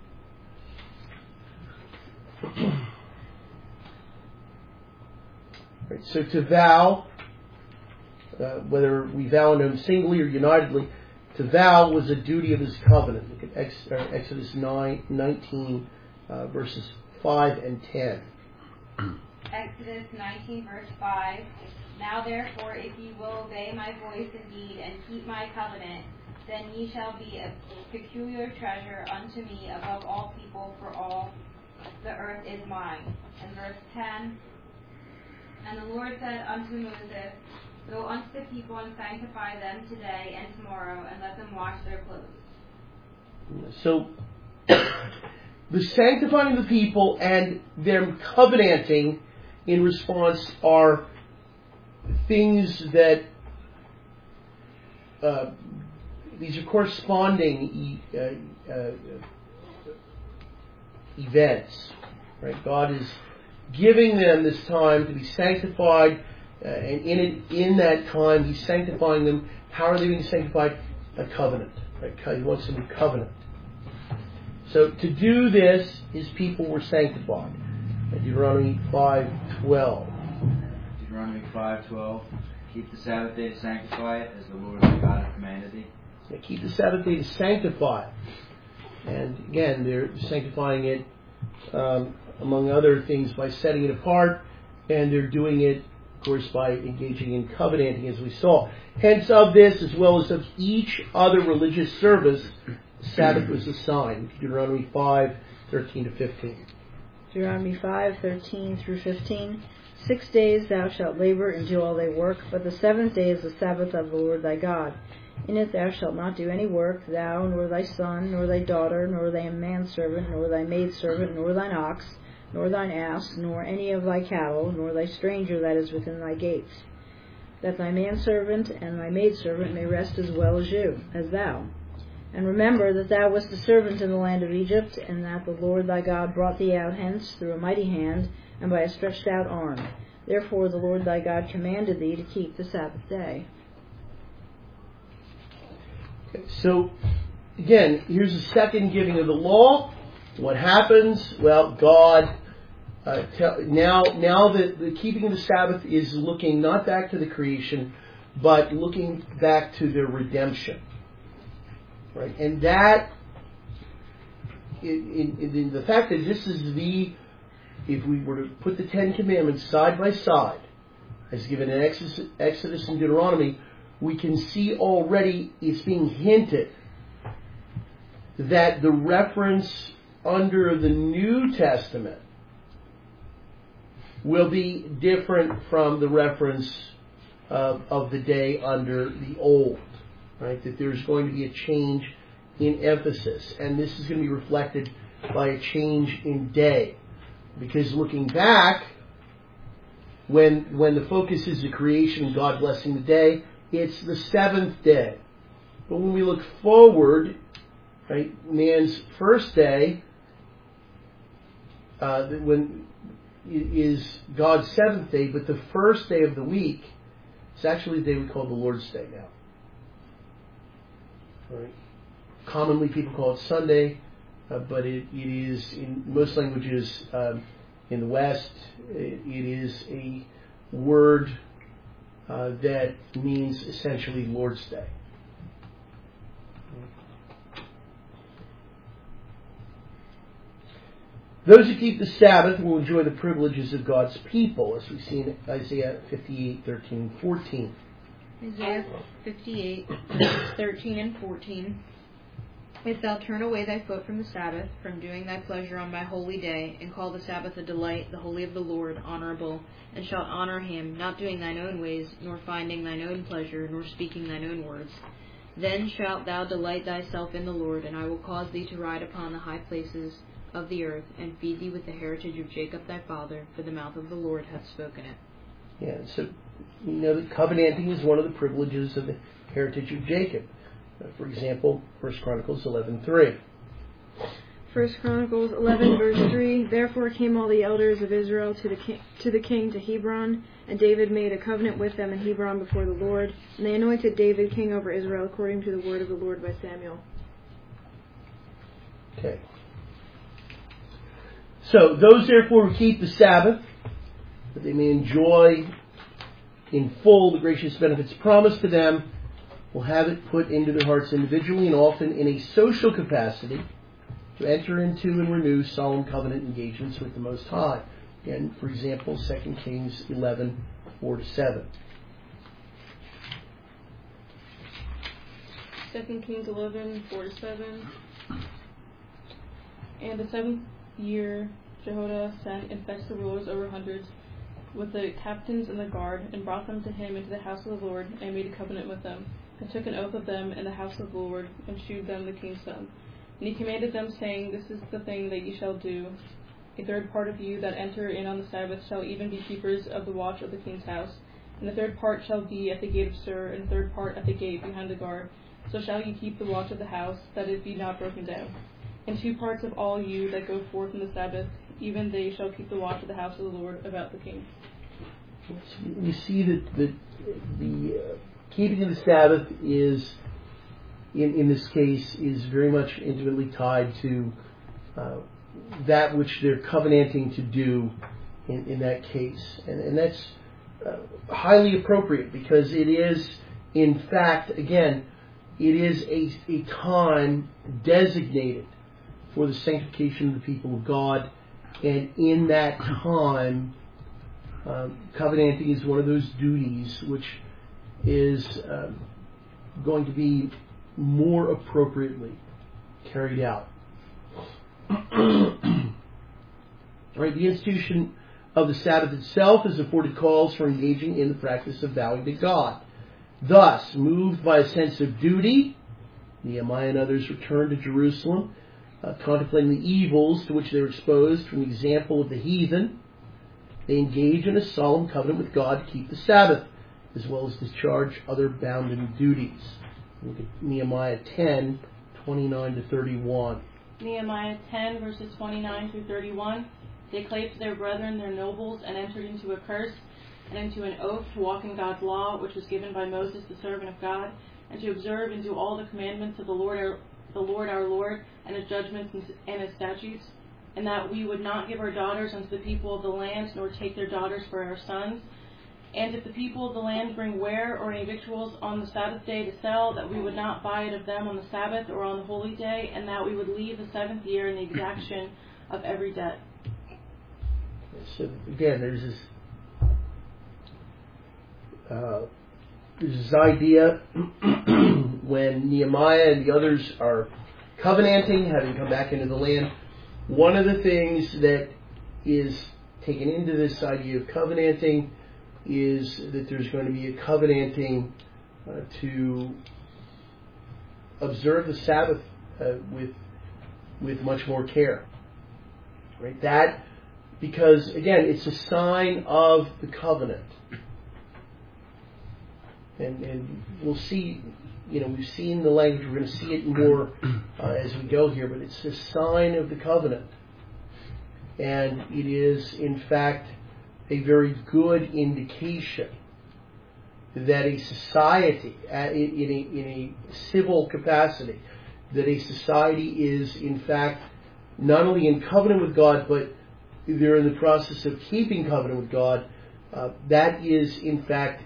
Right, so to vow, whether we vow unto Him singly or unitedly, to vow was a duty of His covenant. Look at Exodus 19, verses 5 and 10. Exodus 19, verse 5. Now therefore, if ye will obey my voice indeed, and keep my covenant, then ye shall be a peculiar treasure unto me above all people, for all the earth is mine. And verse 10. And the Lord said unto Moses, Go unto the people and sanctify them today and tomorrow, and let them wash their clothes. So, the sanctifying of the people and their covenanting in response are things that these are corresponding events. Right? God is giving them this time to be sanctified. And in that time, He's sanctifying them. How are they being sanctified? A covenant. Right? He wants them to covenant. So to do this, His people were sanctified. Deuteronomy 5:12. Deuteronomy 5:12. Keep the Sabbath day to sanctify it, as the Lord thy God hath commanded thee. Yeah, keep the Sabbath day to sanctify it. And again, they're sanctifying it, among other things, by setting it apart, and they're doing it, of course, by engaging in covenanting, as we saw. Hence, of this, as well as of each other religious service, the Sabbath was a sign. Deuteronomy 5:13 to 15. Deuteronomy 5:13 through 15. 6 days thou shalt labor and do all thy work, but the seventh day is the Sabbath of the Lord thy God. In it thou shalt not do any work, thou, nor thy son, nor thy daughter, nor thy manservant, nor thy maidservant, nor thine ox, nor thine ass, nor any of thy cattle, nor thy stranger that is within thy gates, that thy manservant and thy maidservant may rest as well as thou. And remember that thou wast a servant in the land of Egypt, and that the Lord thy God brought thee out hence through a mighty hand, and by a stretched out arm. Therefore the Lord thy God commanded thee to keep the Sabbath day. Okay, so, again, here's the second giving of the law. What happens? Well, God now that the keeping of the Sabbath is looking not back to the creation, but looking back to their redemption. Right? And that, in the fact that this is if we were to put the Ten Commandments side by side, as given in Exodus and Deuteronomy, we can see already it's being hinted that the reference under the New Testament will be different from the reference of the day under the Old. Right? That there's going to be a change in emphasis, and this is going to be reflected by a change in day. Because looking back, when the focus is the creation and God blessing the day, it's the seventh day. But when we look forward, right, man's first day is God's seventh day, but the first day of the week is actually the day we call the Lord's Day now. Right? Commonly people call it Sunday, but it is, in most languages in the West, it is a word that means essentially Lord's Day. Those who keep the Sabbath will enjoy the privileges of God's people, as we see in Isaiah 58, 13, 14. Isaiah 58, 13 and 14. If thou turn away thy foot from the Sabbath, from doing thy pleasure on my holy day, and call the Sabbath a delight, the holy of the Lord honorable, and shalt honor him, not doing thine own ways, nor finding thine own pleasure, nor speaking thine own words, then shalt thou delight thyself in the Lord, and I will cause thee to ride upon the high places of the earth, and feed thee with the heritage of Jacob thy father, for the mouth of the Lord hath spoken it. Yeah, so you know that covenanting is one of the privileges of the heritage of Jacob. For example, 1 Chronicles 11:3. 1 Chronicles 11, verse 3, Therefore came all the elders of Israel to the king to Hebron, and David made a covenant with them in Hebron before the Lord, and they anointed David king over Israel according to the word of the Lord by Samuel. Okay. So, those therefore who keep the Sabbath, that they may enjoy in full the gracious benefits promised to them, will have it put into their hearts individually and often in a social capacity to enter into and renew solemn covenant engagements with the Most High. Again, for example, 2 Kings 11, 4-7. 2 Kings 11, 4-7. And the 7th year Jehoiada sent and fetched the rulers over hundreds with the captains and the guard, and brought them to him into the house of the Lord, and made a covenant with them, and took an oath of them in the house of the Lord, and shewed them the king's son. And he commanded them, saying, This is the thing that ye shall do. A third part of you that enter in on the Sabbath shall even be keepers of the watch of the king's house, and the third part shall be at the gate of Sur, and the third part at the gate behind the guard. So shall ye keep the watch of the house, that it be not broken down. And 2 parts of all you that go forth in the Sabbath, even they shall keep the watch of the house of the Lord about the king. We see that the keeping of the Sabbath is, in this case, is very much intimately tied to that which they're covenanting to do in that case. And that's highly appropriate, because it is, in fact, again, it is a time designated for the sanctification of the people of God. And in that time, covenanting is one of those duties which is going to be more appropriately carried out. Right, the institution of the Sabbath itself has afforded calls for engaging in the practice of vowing to God. Thus, moved by a sense of duty, Nehemiah and others returned to Jerusalem, contemplating the evils to which they were exposed from the example of the heathen. They engage in a solemn covenant with God to keep the Sabbath, as well as discharge other bounden duties. Look at Nehemiah 10, 29-31. Nehemiah 10, verses 29 through 31. They clave to their brethren, their nobles, and entered into a curse and into an oath to walk in God's law, which was given by Moses, the servant of God, and to observe and do all the commandments of the Lord our Lord, and his judgments and his statutes. and that we would not give our daughters unto the people of the land, nor take their daughters for our sons. And if the people of the land bring ware or any victuals on the Sabbath day to sell, that we would not buy it of them on the Sabbath or on the holy day, and that we would leave the 7th year in the exaction of every debt. So again, there's this idea when Nehemiah and the others are covenanting, having come back into the land. One of the things that is taken into this idea of covenanting is that there's going to be a covenanting to observe the Sabbath with much more care. Right? That, because again, it's a sign of the covenant. And we'll see, we've seen the language, we're going to see it more as we go here, but it's a sign of the covenant. And it is, in fact, a very good indication that a society, in a civil capacity, that a society is, in fact, not only in covenant with God, but they're in the process of keeping covenant with God. That is, in fact,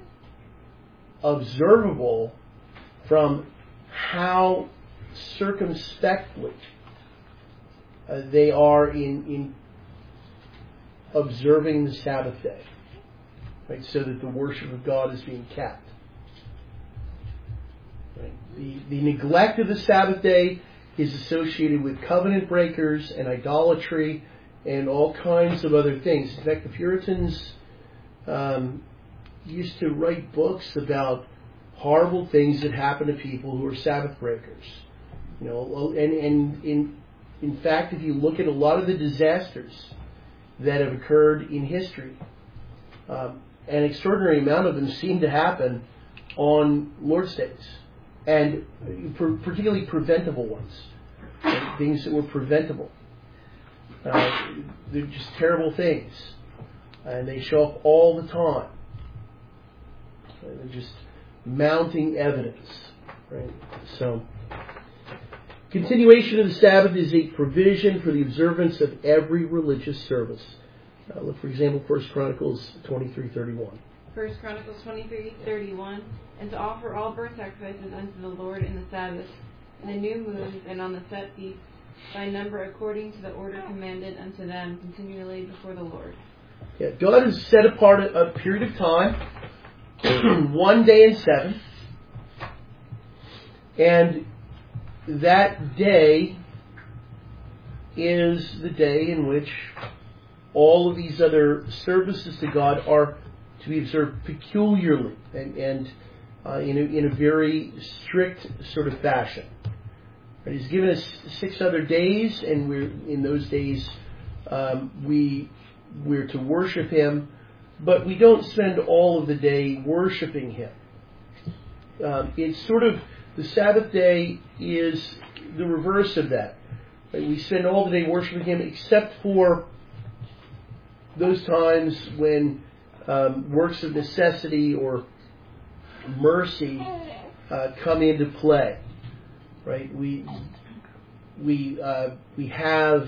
observable from how circumspectly they are in observing the Sabbath day, right? So that the worship of God is being kept. Right? The neglect of the Sabbath day is associated with covenant breakers and idolatry and all kinds of other things. In fact, the Puritans used to write books about horrible things that happen to people who are Sabbath breakers. And in fact, if you look at a lot of the disasters that have occurred in history, an extraordinary amount of them seem to happen on Lord's days, and particularly preventable ones, things that were preventable. They're just terrible things, and they show up all the time. They're just mounting evidence, right? So, continuation of the Sabbath is a provision for the observance of every religious service. Look, for example, 1 Chronicles 23:31. 1 Chronicles 23:31, and to offer all burnt sacrifices unto the Lord in the Sabbath, in the new moons, and on the set feasts, by number according to the order commanded unto them, continually before the Lord. Yeah, God has set apart a period of time, 1 day in 7, and that day is the day in which all of these other services to God are to be observed peculiarly and in a very strict sort of fashion. Right? He's given us 6 other days, and in those days we're to worship Him, but we don't spend all of the day worshiping Him. It's sort of, the Sabbath day is the reverse of that. Right? We spend all the day worshiping Him, except for those times when works of necessity or mercy come into play. Right? We have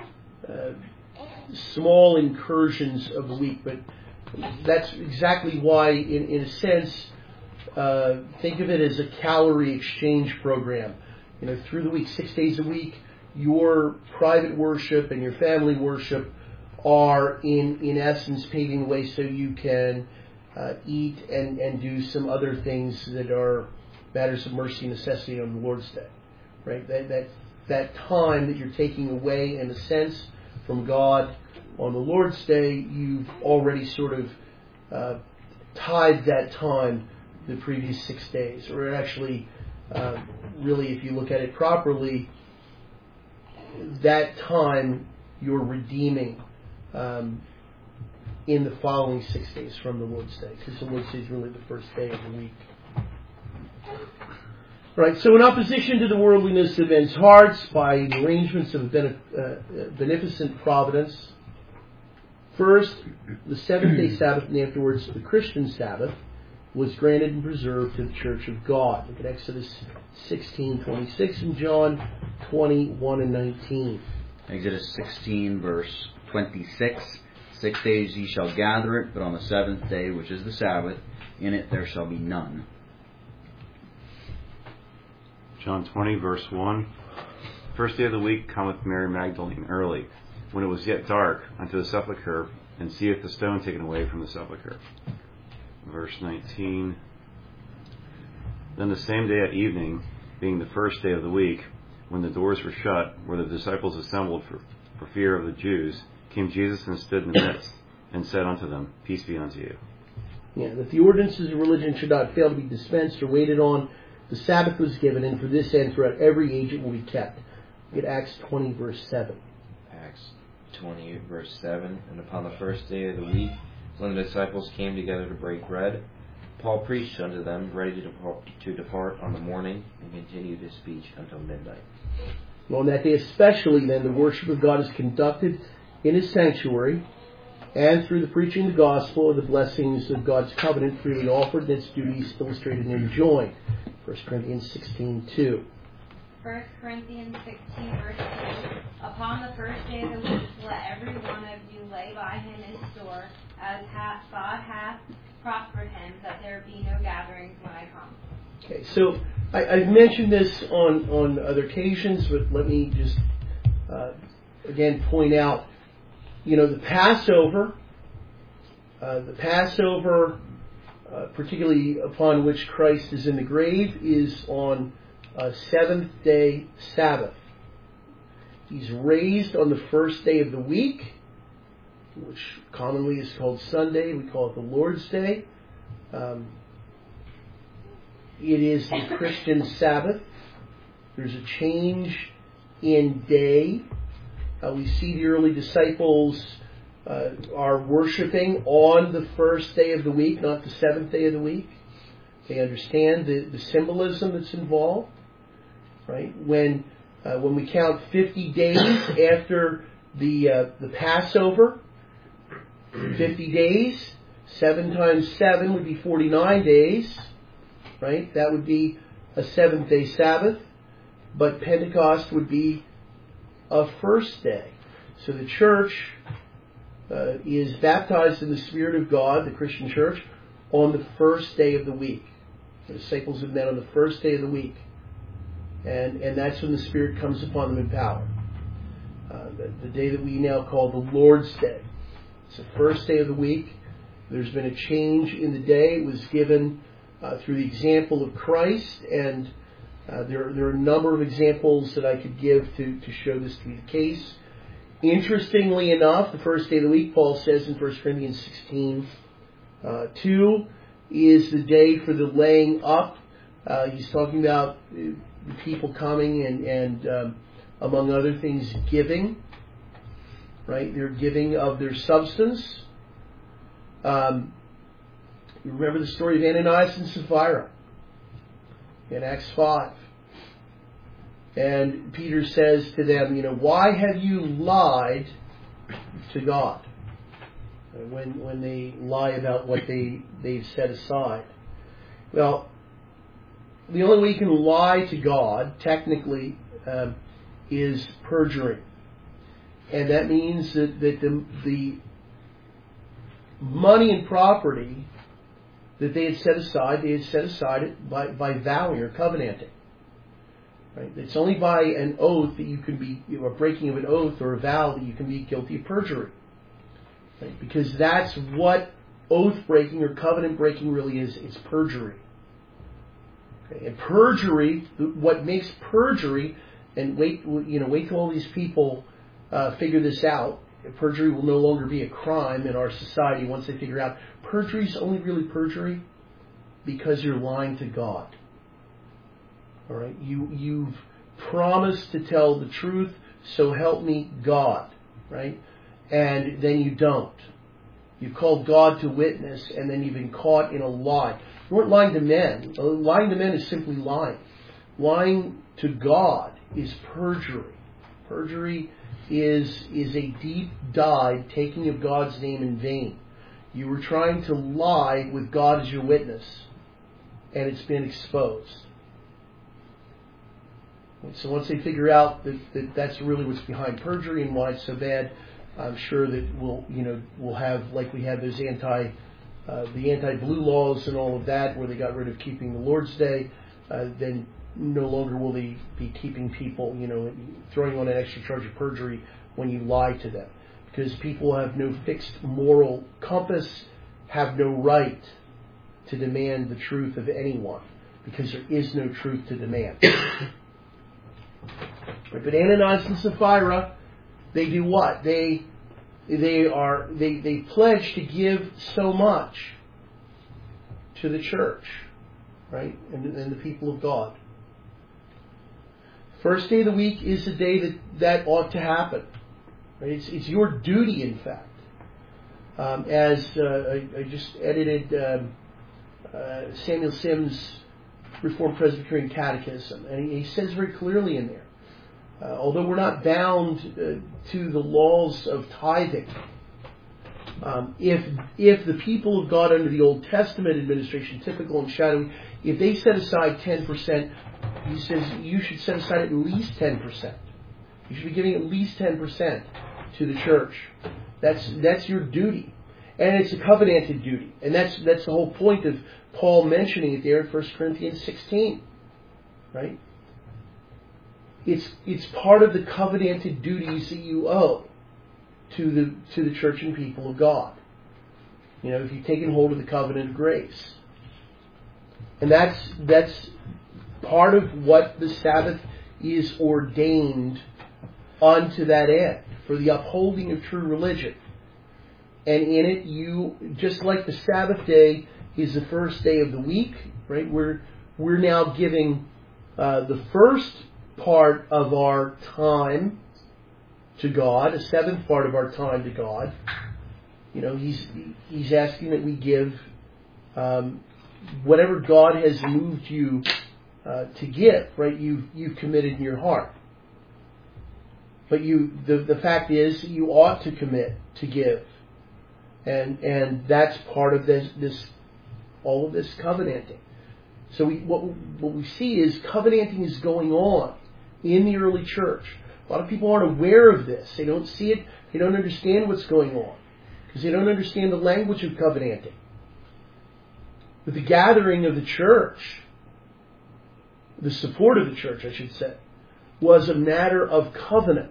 small incursions of the week, but that's exactly why, in a sense, think of it as a calorie exchange program. Through the week, 6 days a week, your private worship and your family worship are in essence paving the way so you can eat and do some other things that are matters of mercy and necessity on the Lord's Day. Right? That time that you're taking away, in a sense, from God on the Lord's Day, you've already sort of tied that time the previous 6 days. Or actually, really, if you look at it properly, that time you're redeeming in the following 6 days from the Lord's Day, because the Lord's Day is really the first day of the week. Right, so in opposition to the worldliness of men's hearts, by the arrangements of beneficent providence, first, the 7th-day Sabbath, and afterwards the Christian Sabbath, was granted and preserved to the Church of God. Look at Exodus 16:26 and John 20:1 and 19. Exodus 16, verse 26. 6 days ye shall gather it, but on the seventh day, which is the Sabbath, in it there shall be none. John 20, verse 1. First day of the week cometh Mary Magdalene early, when it was yet dark, unto the sepulchre, and seeth the stone taken away from the sepulchre. Verse 19. Then the same day at evening, being the first day of the week, when the doors were shut, where the disciples assembled for fear of the Jews, came Jesus and stood in the midst, and said unto them, Peace be unto you. Yeah, that the ordinances of religion should not fail to be dispensed or waited on. The Sabbath was given, and for this end throughout every age it will be kept. Look at Acts 20, verse 7. Acts 20, verse 7. And upon the first day of the week, when the disciples came together to break bread, Paul preached unto them, ready to depart on the morning, and continued his speech until midnight. Well, on that day especially, then, the worship of God is conducted in His sanctuary, and through the preaching of the gospel, the blessings of God's covenant freely offered, and its duties illustrated and enjoined. 1 Corinthians 16:2. 1 Corinthians 16, verse 2. Upon the first day of the week, let every one of you lay by him in store, as God hath prospered him, that there be no gatherings when I come. Okay, so I've mentioned this on other occasions, but let me just again point out, the Passover, particularly upon which Christ is in the grave, is on a seventh-day Sabbath. He's raised on the first day of the week, which commonly is called Sunday. We call it the Lord's Day. It is the Christian Sabbath. There's a change in day. We see the early disciples are worshiping on the first day of the week, not the seventh day of the week. They understand the symbolism that's involved. Right? When we count 50 days after the Passover, 50 days, 7 times 7 would be 49 days. Right? That would be a seventh-day Sabbath. But Pentecost would be a first day. So the church is baptized in the Spirit of God, the Christian church, on the first day of the week. The disciples have met on the first day of the week. And that's when the Spirit comes upon them in power. The day that we now call the Lord's Day. It's the first day of the week. There's been a change in the day. It was given through the example of Christ, and there are a number of examples that I could give to show this to be the case. Interestingly enough, the first day of the week, Paul says in 1 Corinthians 16:2, is the day for the laying up. He's talking about the people coming and among other things, giving. Right? They're giving of their substance. You remember the story of Ananias and Sapphira in Acts 5. And Peter says to them, why have you lied to God? When they lie about what they've set aside. Well, the only way you can lie to God, technically, is perjury. And that means that the money and property that they had set aside it by vowing or covenanting. Right? It's only by an oath that you can be, a breaking of an oath or a vow, that you can be guilty of perjury. Right? Because that's what oath breaking or covenant breaking really is. It's perjury. Okay? And perjury, what makes perjury, and wait till all these people figure this out. Perjury will no longer be a crime in our society once they figure out perjury is only really perjury because you're lying to God. All right, you've promised to tell the truth, so help me God, right? And then you don't. You've called God to witness, and then you've been caught in a lie. You weren't lying to men. Lying to men is simply lying. Lying to God is perjury. Perjury is a deep dive, taking of God's name in vain. You were trying to lie with God as your witness, and it's been exposed. So once they figure out that that's really what's behind perjury and why it's so bad, I'm sure that we'll have, like we had those the anti-blue laws and all of that, where they got rid of keeping the Lord's Day. Then no longer will they be keeping people, throwing on an extra charge of perjury when you lie to them, because people have no fixed moral compass, have no right to demand the truth of anyone, because there is no truth to demand. But Ananias and Sapphira, they do what? They pledge to give so much to the church, right, and the people of God. First day of the week is the day that ought to happen. Right? It's your duty, in fact. As I just edited Samuel Sims' Reformed Presbyterian Catechism, and he says very clearly in there, although we're not bound to the laws of tithing, if the people of God under the Old Testament administration, typical and shadowy, if they set aside 10%, he says you should set aside at least 10%. You should be giving at least 10% to the church. That's your duty. And it's a covenanted duty. And that's the whole point of Paul mentioning it there in 1 Corinthians 16. Right? It's part of the covenanted duties that you owe to the church and people of God. If you've taken hold of the covenant of grace. And that's part of what the Sabbath is ordained unto that end, for the upholding of true religion. And in it, you, just like the Sabbath day is the first day of the week, right? We're now giving the first part of our time to God, a seventh part of our time to God. He's asking that we give whatever God has moved you to give, right? You've committed in your heart. But the fact is that you ought to commit to give. And that's part of all of this covenanting. So what we see is covenanting is going on in the early church. A lot of people aren't aware of this. They don't see it. They don't understand what's going on, because they don't understand the language of covenanting. But the gathering of the church, the support of the church, I should say, was a matter of covenant.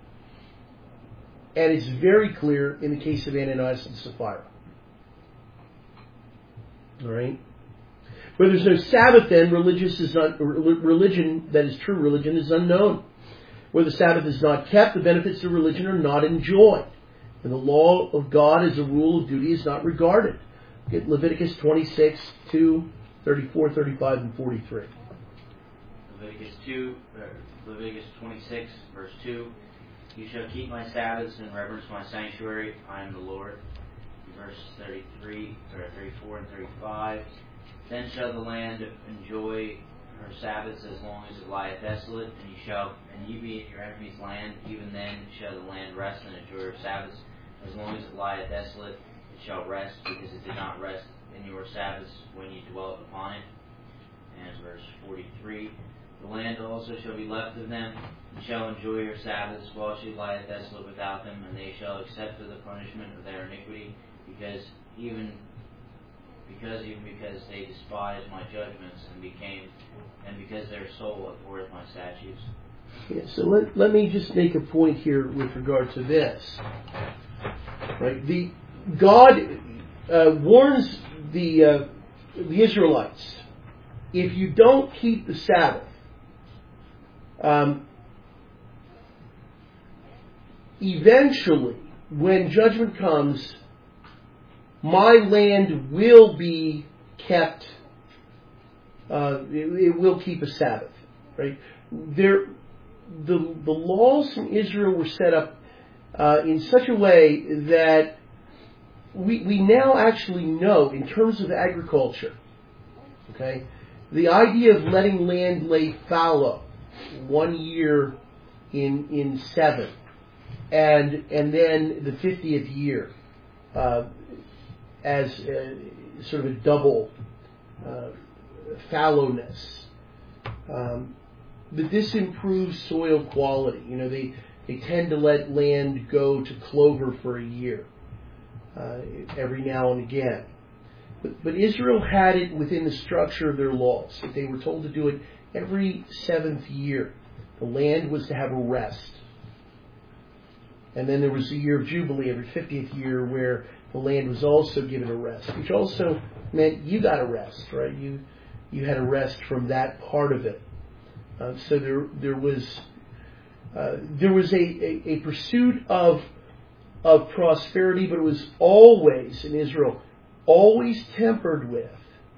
And it's very clear in the case of Ananias and Sapphira. All right? Where there's no Sabbath, then, religion, that is true religion, is unknown. Where the Sabbath is not kept, the benefits of religion are not enjoyed. And the law of God as a rule of duty is not regarded. Get Leviticus 26, 2, 34, 35, and 43. Leviticus 26, verse 2. You shall keep my Sabbaths and reverence my sanctuary. I am the Lord. Verse 34 and 35. Then shall the land enjoy her Sabbaths as long as it lieth desolate, and ye be in your enemy's land. Even then shall the land rest and enjoy her Sabbaths as long as it lieth desolate. It shall rest, because it did not rest in your Sabbaths when ye dwelt upon it. And verse 43. The land also shall be left of them, and shall enjoy your Sabbaths while she lieth desolate without them, and they shall accept of the punishment of their iniquity, because they despised my judgments, and because their soul abhorreth my statutes. Yeah, so let me just make a point here with regard to this. Right, God warns the Israelites, if you don't keep the Sabbath, eventually, when judgment comes, my land will be kept. It will keep a Sabbath, right? The laws from Israel were set up in such a way that we now actually know, in terms of agriculture, okay, the idea of letting land lay fallow 1 year in 7, and then the 50th year as sort of a double fallowness. that this improves soil quality. They tend to let land go to clover for a year every now and again. But Israel had it within the structure of their laws that they were told to do it every 7th year. The land was to have a rest. And then there was a year of Jubilee every 50th year where the land was also given a rest, which also meant you got a rest, right? You had a rest from that part of it. So there was a pursuit of prosperity, but it was always in Israel, always tempered with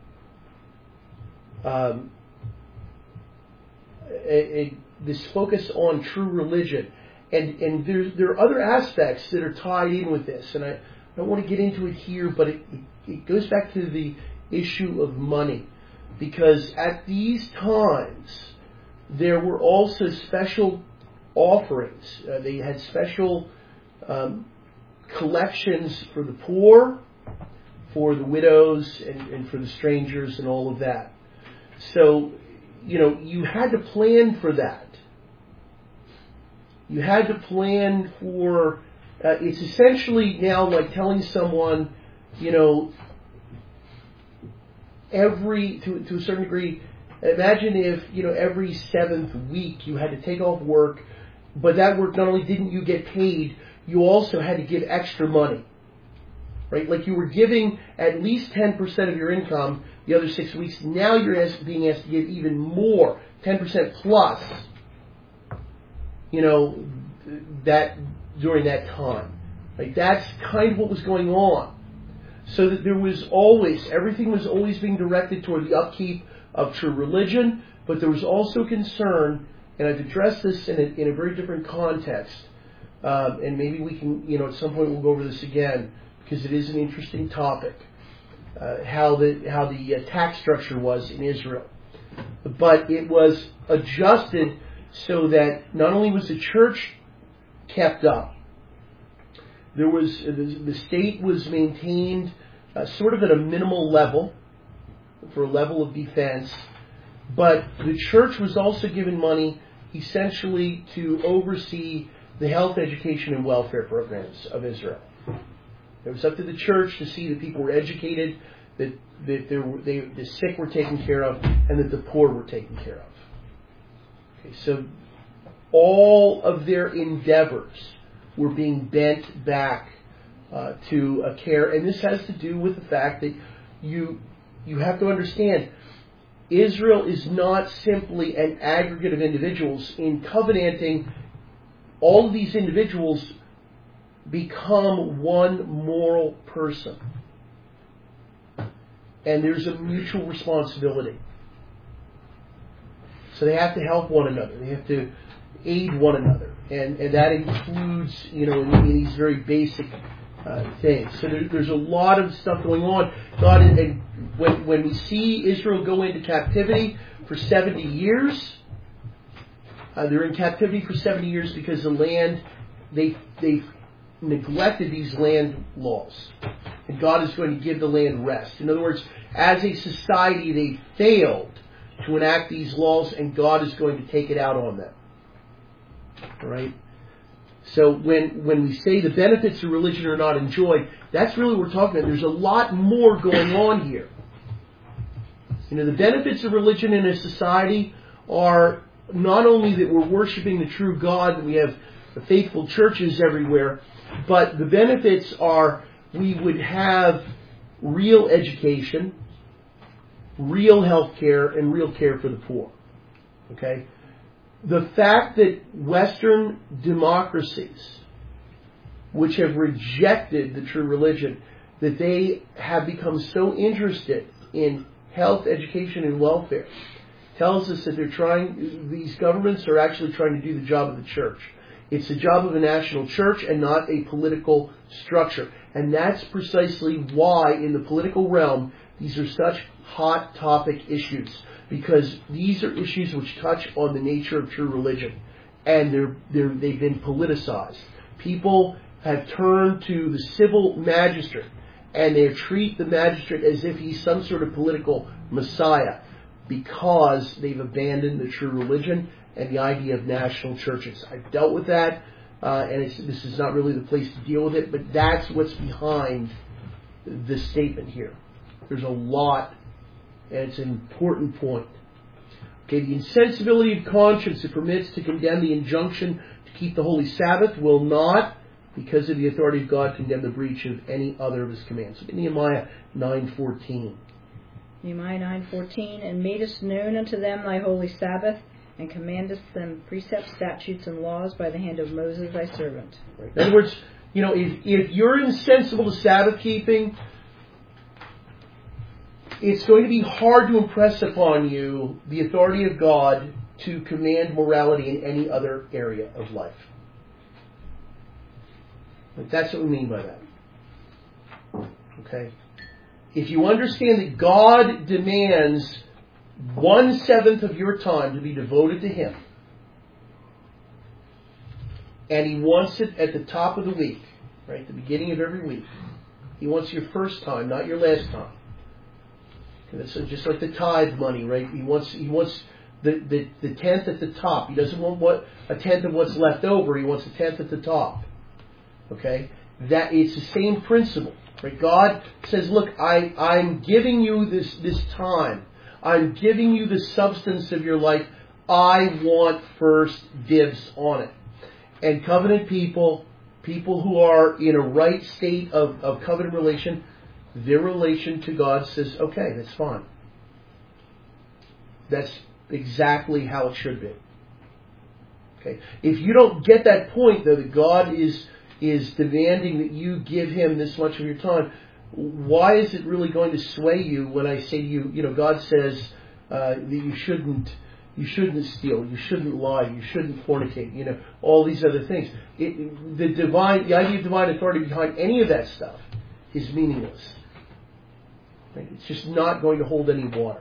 this focus on true religion. And there are other aspects that are tied in with this, and I don't want to get into it here, but it goes back to the issue of money, because at these times there were also special offerings. They had special collections for the poor, for the widows, and for the strangers, and all of that. So, you had to plan for that. You had to plan for, it's essentially now like telling someone, to a certain degree, imagine if, every 7th week you had to take off work, but that work not only didn't you get paid, you also had to give extra money. Right? Like you were giving at least 10% of your income the other 6 weeks. Now you're being asked to give even more, 10% plus, that during that time. Right? That's kind of what was going on. So that there was everything was always being directed toward the upkeep of true religion, but there was also concern, and I've addressed this in a very different context, and maybe we can, at some point we'll go over this again, because it is an interesting topic, how the tax structure was in Israel. But it was adjusted so that not only was the church kept up, there was the state was maintained sort of at a minimal level, for a level of defense, but the church was also given money essentially to oversee the health, education, and welfare programs of Israel. It was up to the church to see that people were educated, that the sick were taken care of, and that the poor were taken care of. Okay, so all of their endeavors were being bent back to a care, and this has to do with the fact that you have to understand, Israel is not simply an aggregate of individuals. In covenanting, all of these individuals become one moral person. And there's a mutual responsibility. So they have to help one another. They have to aid one another. And that includes, in these very basic things. So there's a lot of stuff going on. God, and when we see Israel go into captivity for 70 years, they're in captivity for 70 years because the land, they've neglected these land laws. And God is going to give the land rest. In other words, as a society, they failed to enact these laws, and God is going to take it out on them. All right? So when we say the benefits of religion are not enjoyed, that's really what we're talking about. There's a lot more going on here. The benefits of religion in a society are not only that we're worshiping the true God, that we have faithful churches everywhere, but the benefits are we would have real education, real health care, and real care for the poor. Okay? The fact that Western democracies, which have rejected the true religion, that they have become so interested in health, education, and welfare, tells us that these governments are actually trying to do the job of the church. It's the job of a national church and not a political structure. And that's precisely why in the political realm these are such hot topic issues. Because these are issues which touch on the nature of true religion. And they've been politicized. People have turned to the civil magistrate and they treat the magistrate as if he's some sort of political messiah. because they've abandoned the true religion and the idea of national churches. I've dealt with that, and this is not really the place to deal with it, but that's what's behind this statement here. There's a lot, and it's an important point. Okay, the insensibility of conscience that permits to condemn the injunction to keep the holy Sabbath will not, because of the authority of God, condemn the breach of any other of His commands. Look at Nehemiah 9:14. Nehemiah 9:14, and madest known unto them thy holy Sabbath, and commandest them precepts, statutes, and laws by the hand of Moses thy servant. Right. In other words, if you're insensible to Sabbath keeping, it's going to be hard to impress upon you the authority of God to command morality in any other area of life. But that's what we mean by that. Okay? If you understand that God demands 1/7 of your time to be devoted to Him, and He wants it at the top of the week, right, the beginning of every week. He wants your first time, not your last time. Okay, that's just like the tithe money, right? He wants the tenth at the top. He doesn't want a tenth of what's left over. He wants a tenth at the top. Okay, that it's the same principle, right? God says, "Look, I'm giving you this time. I'm giving you the substance of your life. I want first dibs on it." And covenant people who are in a right state of covenant relation, their relation to God says, "Okay, that's fine." That's exactly how it should be. Okay. If you don't get that point, though, that God is demanding that you give Him this much of your time, why is it really going to sway you when I say to you, God says that you shouldn't steal, you shouldn't lie, you shouldn't fornicate, all these other things. The idea of divine authority behind any of that stuff is meaningless. Right? It's just not going to hold any water.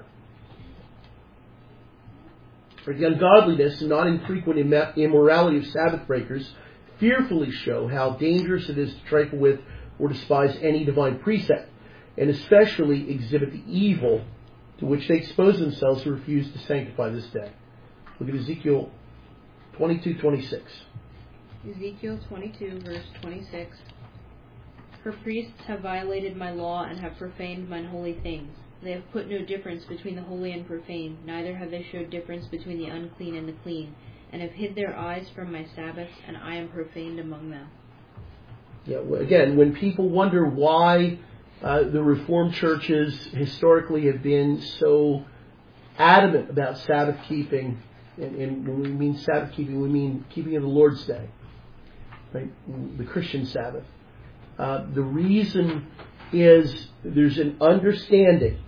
For the ungodliness and not infrequent immorality of Sabbath breakers fearfully show how dangerous it is to trifle with or despise any divine precept, and especially exhibit the evil to which they expose themselves who refuse to sanctify this day. Look at Ezekiel 22:26. Ezekiel 22, verse 26. For priests have violated my law and have profaned mine holy things. They have put no difference between the holy and profane, neither have they showed difference between the unclean and the clean, and have hid their eyes from my Sabbaths, and I am profaned among them. Yeah, again, when people wonder why the Reformed churches historically have been so adamant about Sabbath keeping, and when we mean Sabbath keeping, we mean keeping of the Lord's Day, right? The Christian Sabbath. The reason is there's an understanding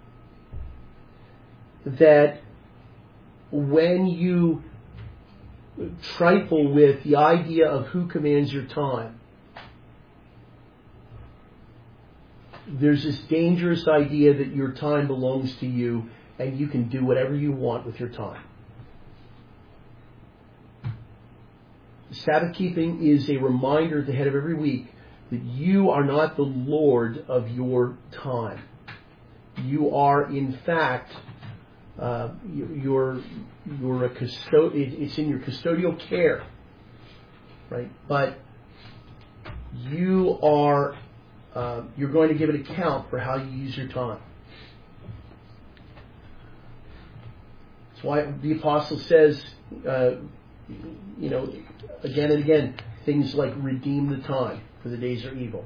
that when you trifle with the idea of who commands your time, there's this dangerous idea that your time belongs to you and you can do whatever you want with your time. Sabbath keeping is a reminder at the head of every week that you are not the Lord of your time. You are, in fact, you're a it's in your custodial care, right? But you are you're going to give an account for how you use your time. That's why the apostle says, again and again, things like redeem the time, for the days are evil.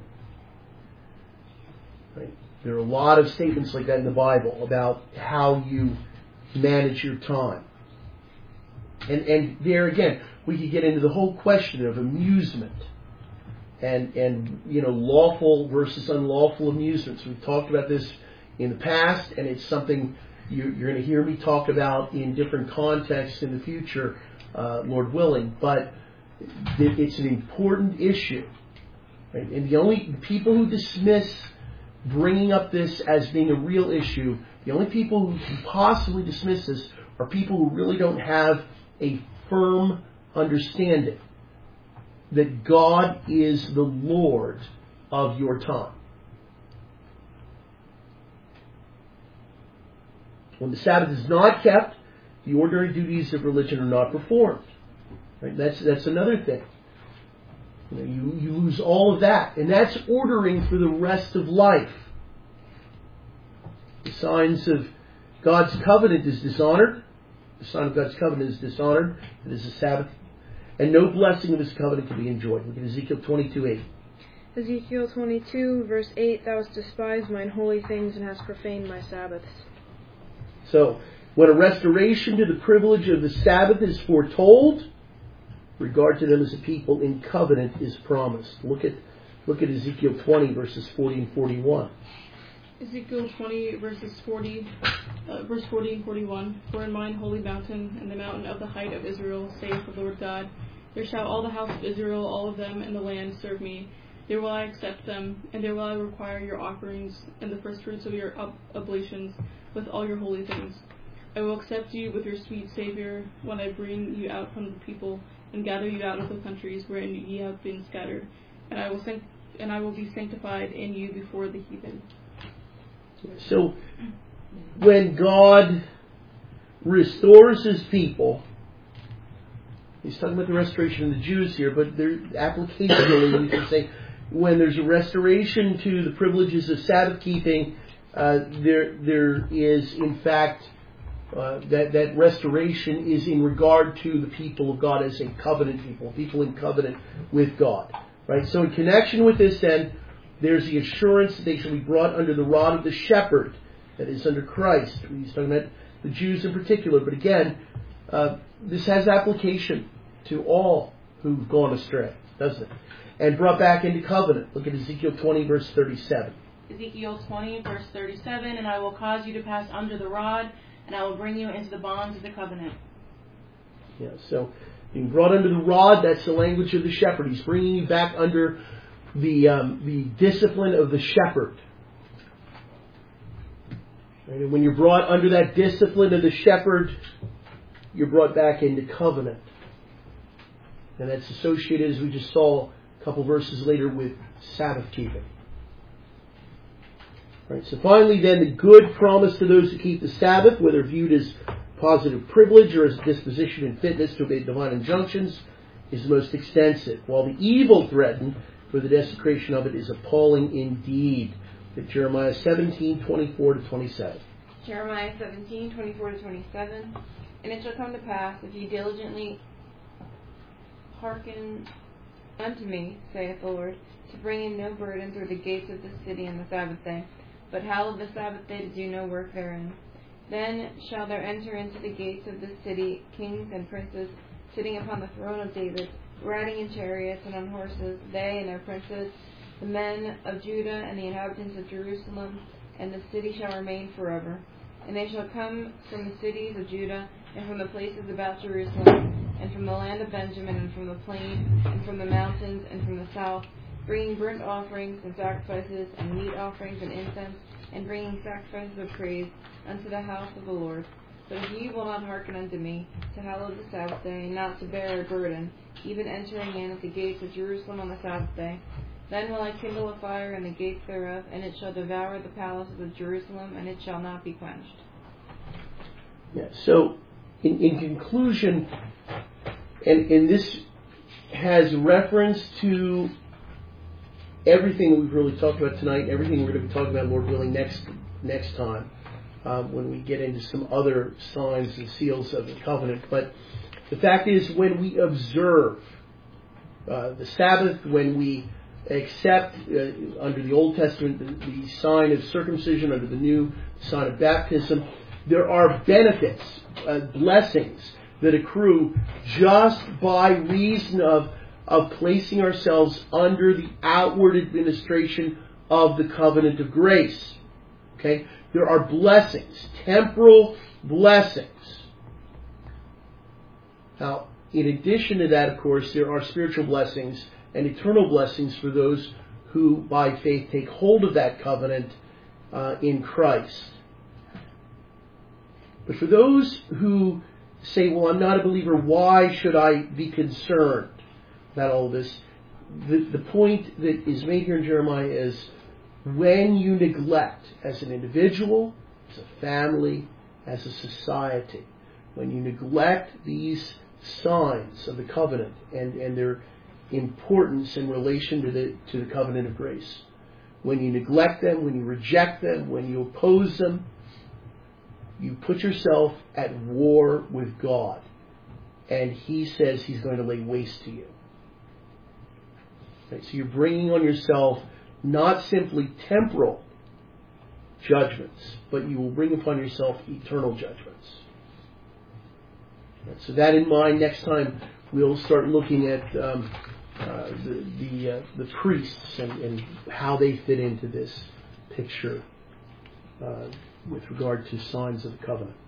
Right? There are a lot of statements like that in the Bible about how you manage your time. And there again, we could get into the whole question of amusement and lawful versus unlawful amusements. We've talked about this in the past, and it's something you're going to hear me talk about in different contexts in the future, Lord willing. But it's an important issue. Right? And the only people who dismiss bringing up this as being a real issue, the only people who can possibly dismiss this are people who really don't have a firm understanding that God is the Lord of your time. When the Sabbath is not kept, the ordinary duties of religion are not performed. Right? That's another thing. You lose all of that. And that's ordering for the rest of life. The signs of God's covenant is dishonored. The sign of God's covenant is dishonored. It is the Sabbath. And no blessing of His covenant can be enjoyed. Look at Ezekiel 22:8. Ezekiel 22, verse 8, Thou hast despised mine holy things and hast profaned my Sabbaths. So, when a restoration to the privilege of the Sabbath is foretold, regard to them as a people in covenant is promised. Look at Ezekiel 20, verses 40 and 41. Ezekiel 20, verse 40 and 41. For in mine holy mountain, and the mountain of the height of Israel, saith the Lord God, there shall all the house of Israel, all of them in the land, serve me. There will I accept them, and there will I require your offerings, and the firstfruits of your oblations, with all your holy things. I will accept you with your sweet Savior, when I bring you out from the people, and gather you out of the countries wherein ye have been scattered, and I will be sanctified in you before the heathen. So, when God restores His people, He's talking about the restoration of the Jews here, but applicationally we can say, when there's a restoration to the privileges of Sabbath keeping, there is in fact that restoration is in regard to the people of God as a covenant people in covenant with God. Right? So in connection with this then, there's the assurance that they shall be brought under the rod of the shepherd, that is under Christ. He's talking about the Jews in particular, but again, this has application to all who've gone astray, doesn't it? And brought back into covenant. Look at Ezekiel 20, verse 37. Ezekiel 20, verse 37, and I will cause you to pass under the rod, and I will bring you into the bonds of the covenant. Yeah, so being brought under the rod, that's the language of the shepherd. He's bringing you back under the discipline of the shepherd. Right? And when you're brought under that discipline of the shepherd, you're brought back into covenant. And that's associated, as we just saw a couple verses later, with Sabbath keeping. Right, so finally then, the good promised to those who keep the Sabbath, whether viewed as positive privilege or as a disposition and fitness to obey divine injunctions, is the most extensive, while the evil threatened for the desecration of it is appalling indeed. At Jeremiah 17, 24 to 27. Jeremiah 17, 24 to 27. And it shall come to pass, if ye diligently hearken unto me, saith the Lord, to bring in no burden through the gates of the city on the Sabbath day, but hallow the Sabbath day to do no work therein. Then shall there enter into the gates of the city kings and princes, sitting upon the throne of David, riding in chariots and on horses, they and their princes, the men of Judah and the inhabitants of Jerusalem, and the city shall remain forever. And they shall come from the cities of Judah, and from the places about Jerusalem, and from the land of Benjamin, and from the plain, and from the mountains, and from the south, bringing burnt offerings and sacrifices, and meat offerings and incense, and bringing sacrifices of praise unto the house of the Lord. But if ye will not hearken unto me, to hallow the Sabbath day, and not to bear a burden, even entering in at the gates of Jerusalem on the Sabbath day, then will I kindle a fire in the gates thereof, and it shall devour the palaces of Jerusalem, and it shall not be quenched. Yeah, so, in conclusion, and this has reference to everything we've really talked about tonight, everything we're going to be talking about, Lord willing, next time, when we get into some other signs and seals of the covenant. But the fact is, when we observe the Sabbath, when we accept under the Old Testament the sign of circumcision, under the New sign of baptism, there are benefits, blessings that accrue just by reason of placing ourselves under the outward administration of the covenant of grace. Okay? There are blessings, temporal blessings. Now, in addition to that, of course, there are spiritual blessings and eternal blessings for those who, by faith, take hold of that covenant in Christ. But for those who say, well, I'm not a believer, why should I be concerned about all this? The point that is made here in Jeremiah is, when you neglect, as an individual, as a family, as a society. When you neglect these signs of the covenant and their importance in relation to the covenant of grace, when you neglect them, when you reject them, when you oppose them, you put yourself at war with God. And He says He's going to lay waste to you. Right? So you're bringing on yourself not simply temporal judgments, but you will bring upon yourself eternal judgments. Right? So that in mind, next time we'll start looking at the priests and how they fit into this picture with regard to signs of the covenant.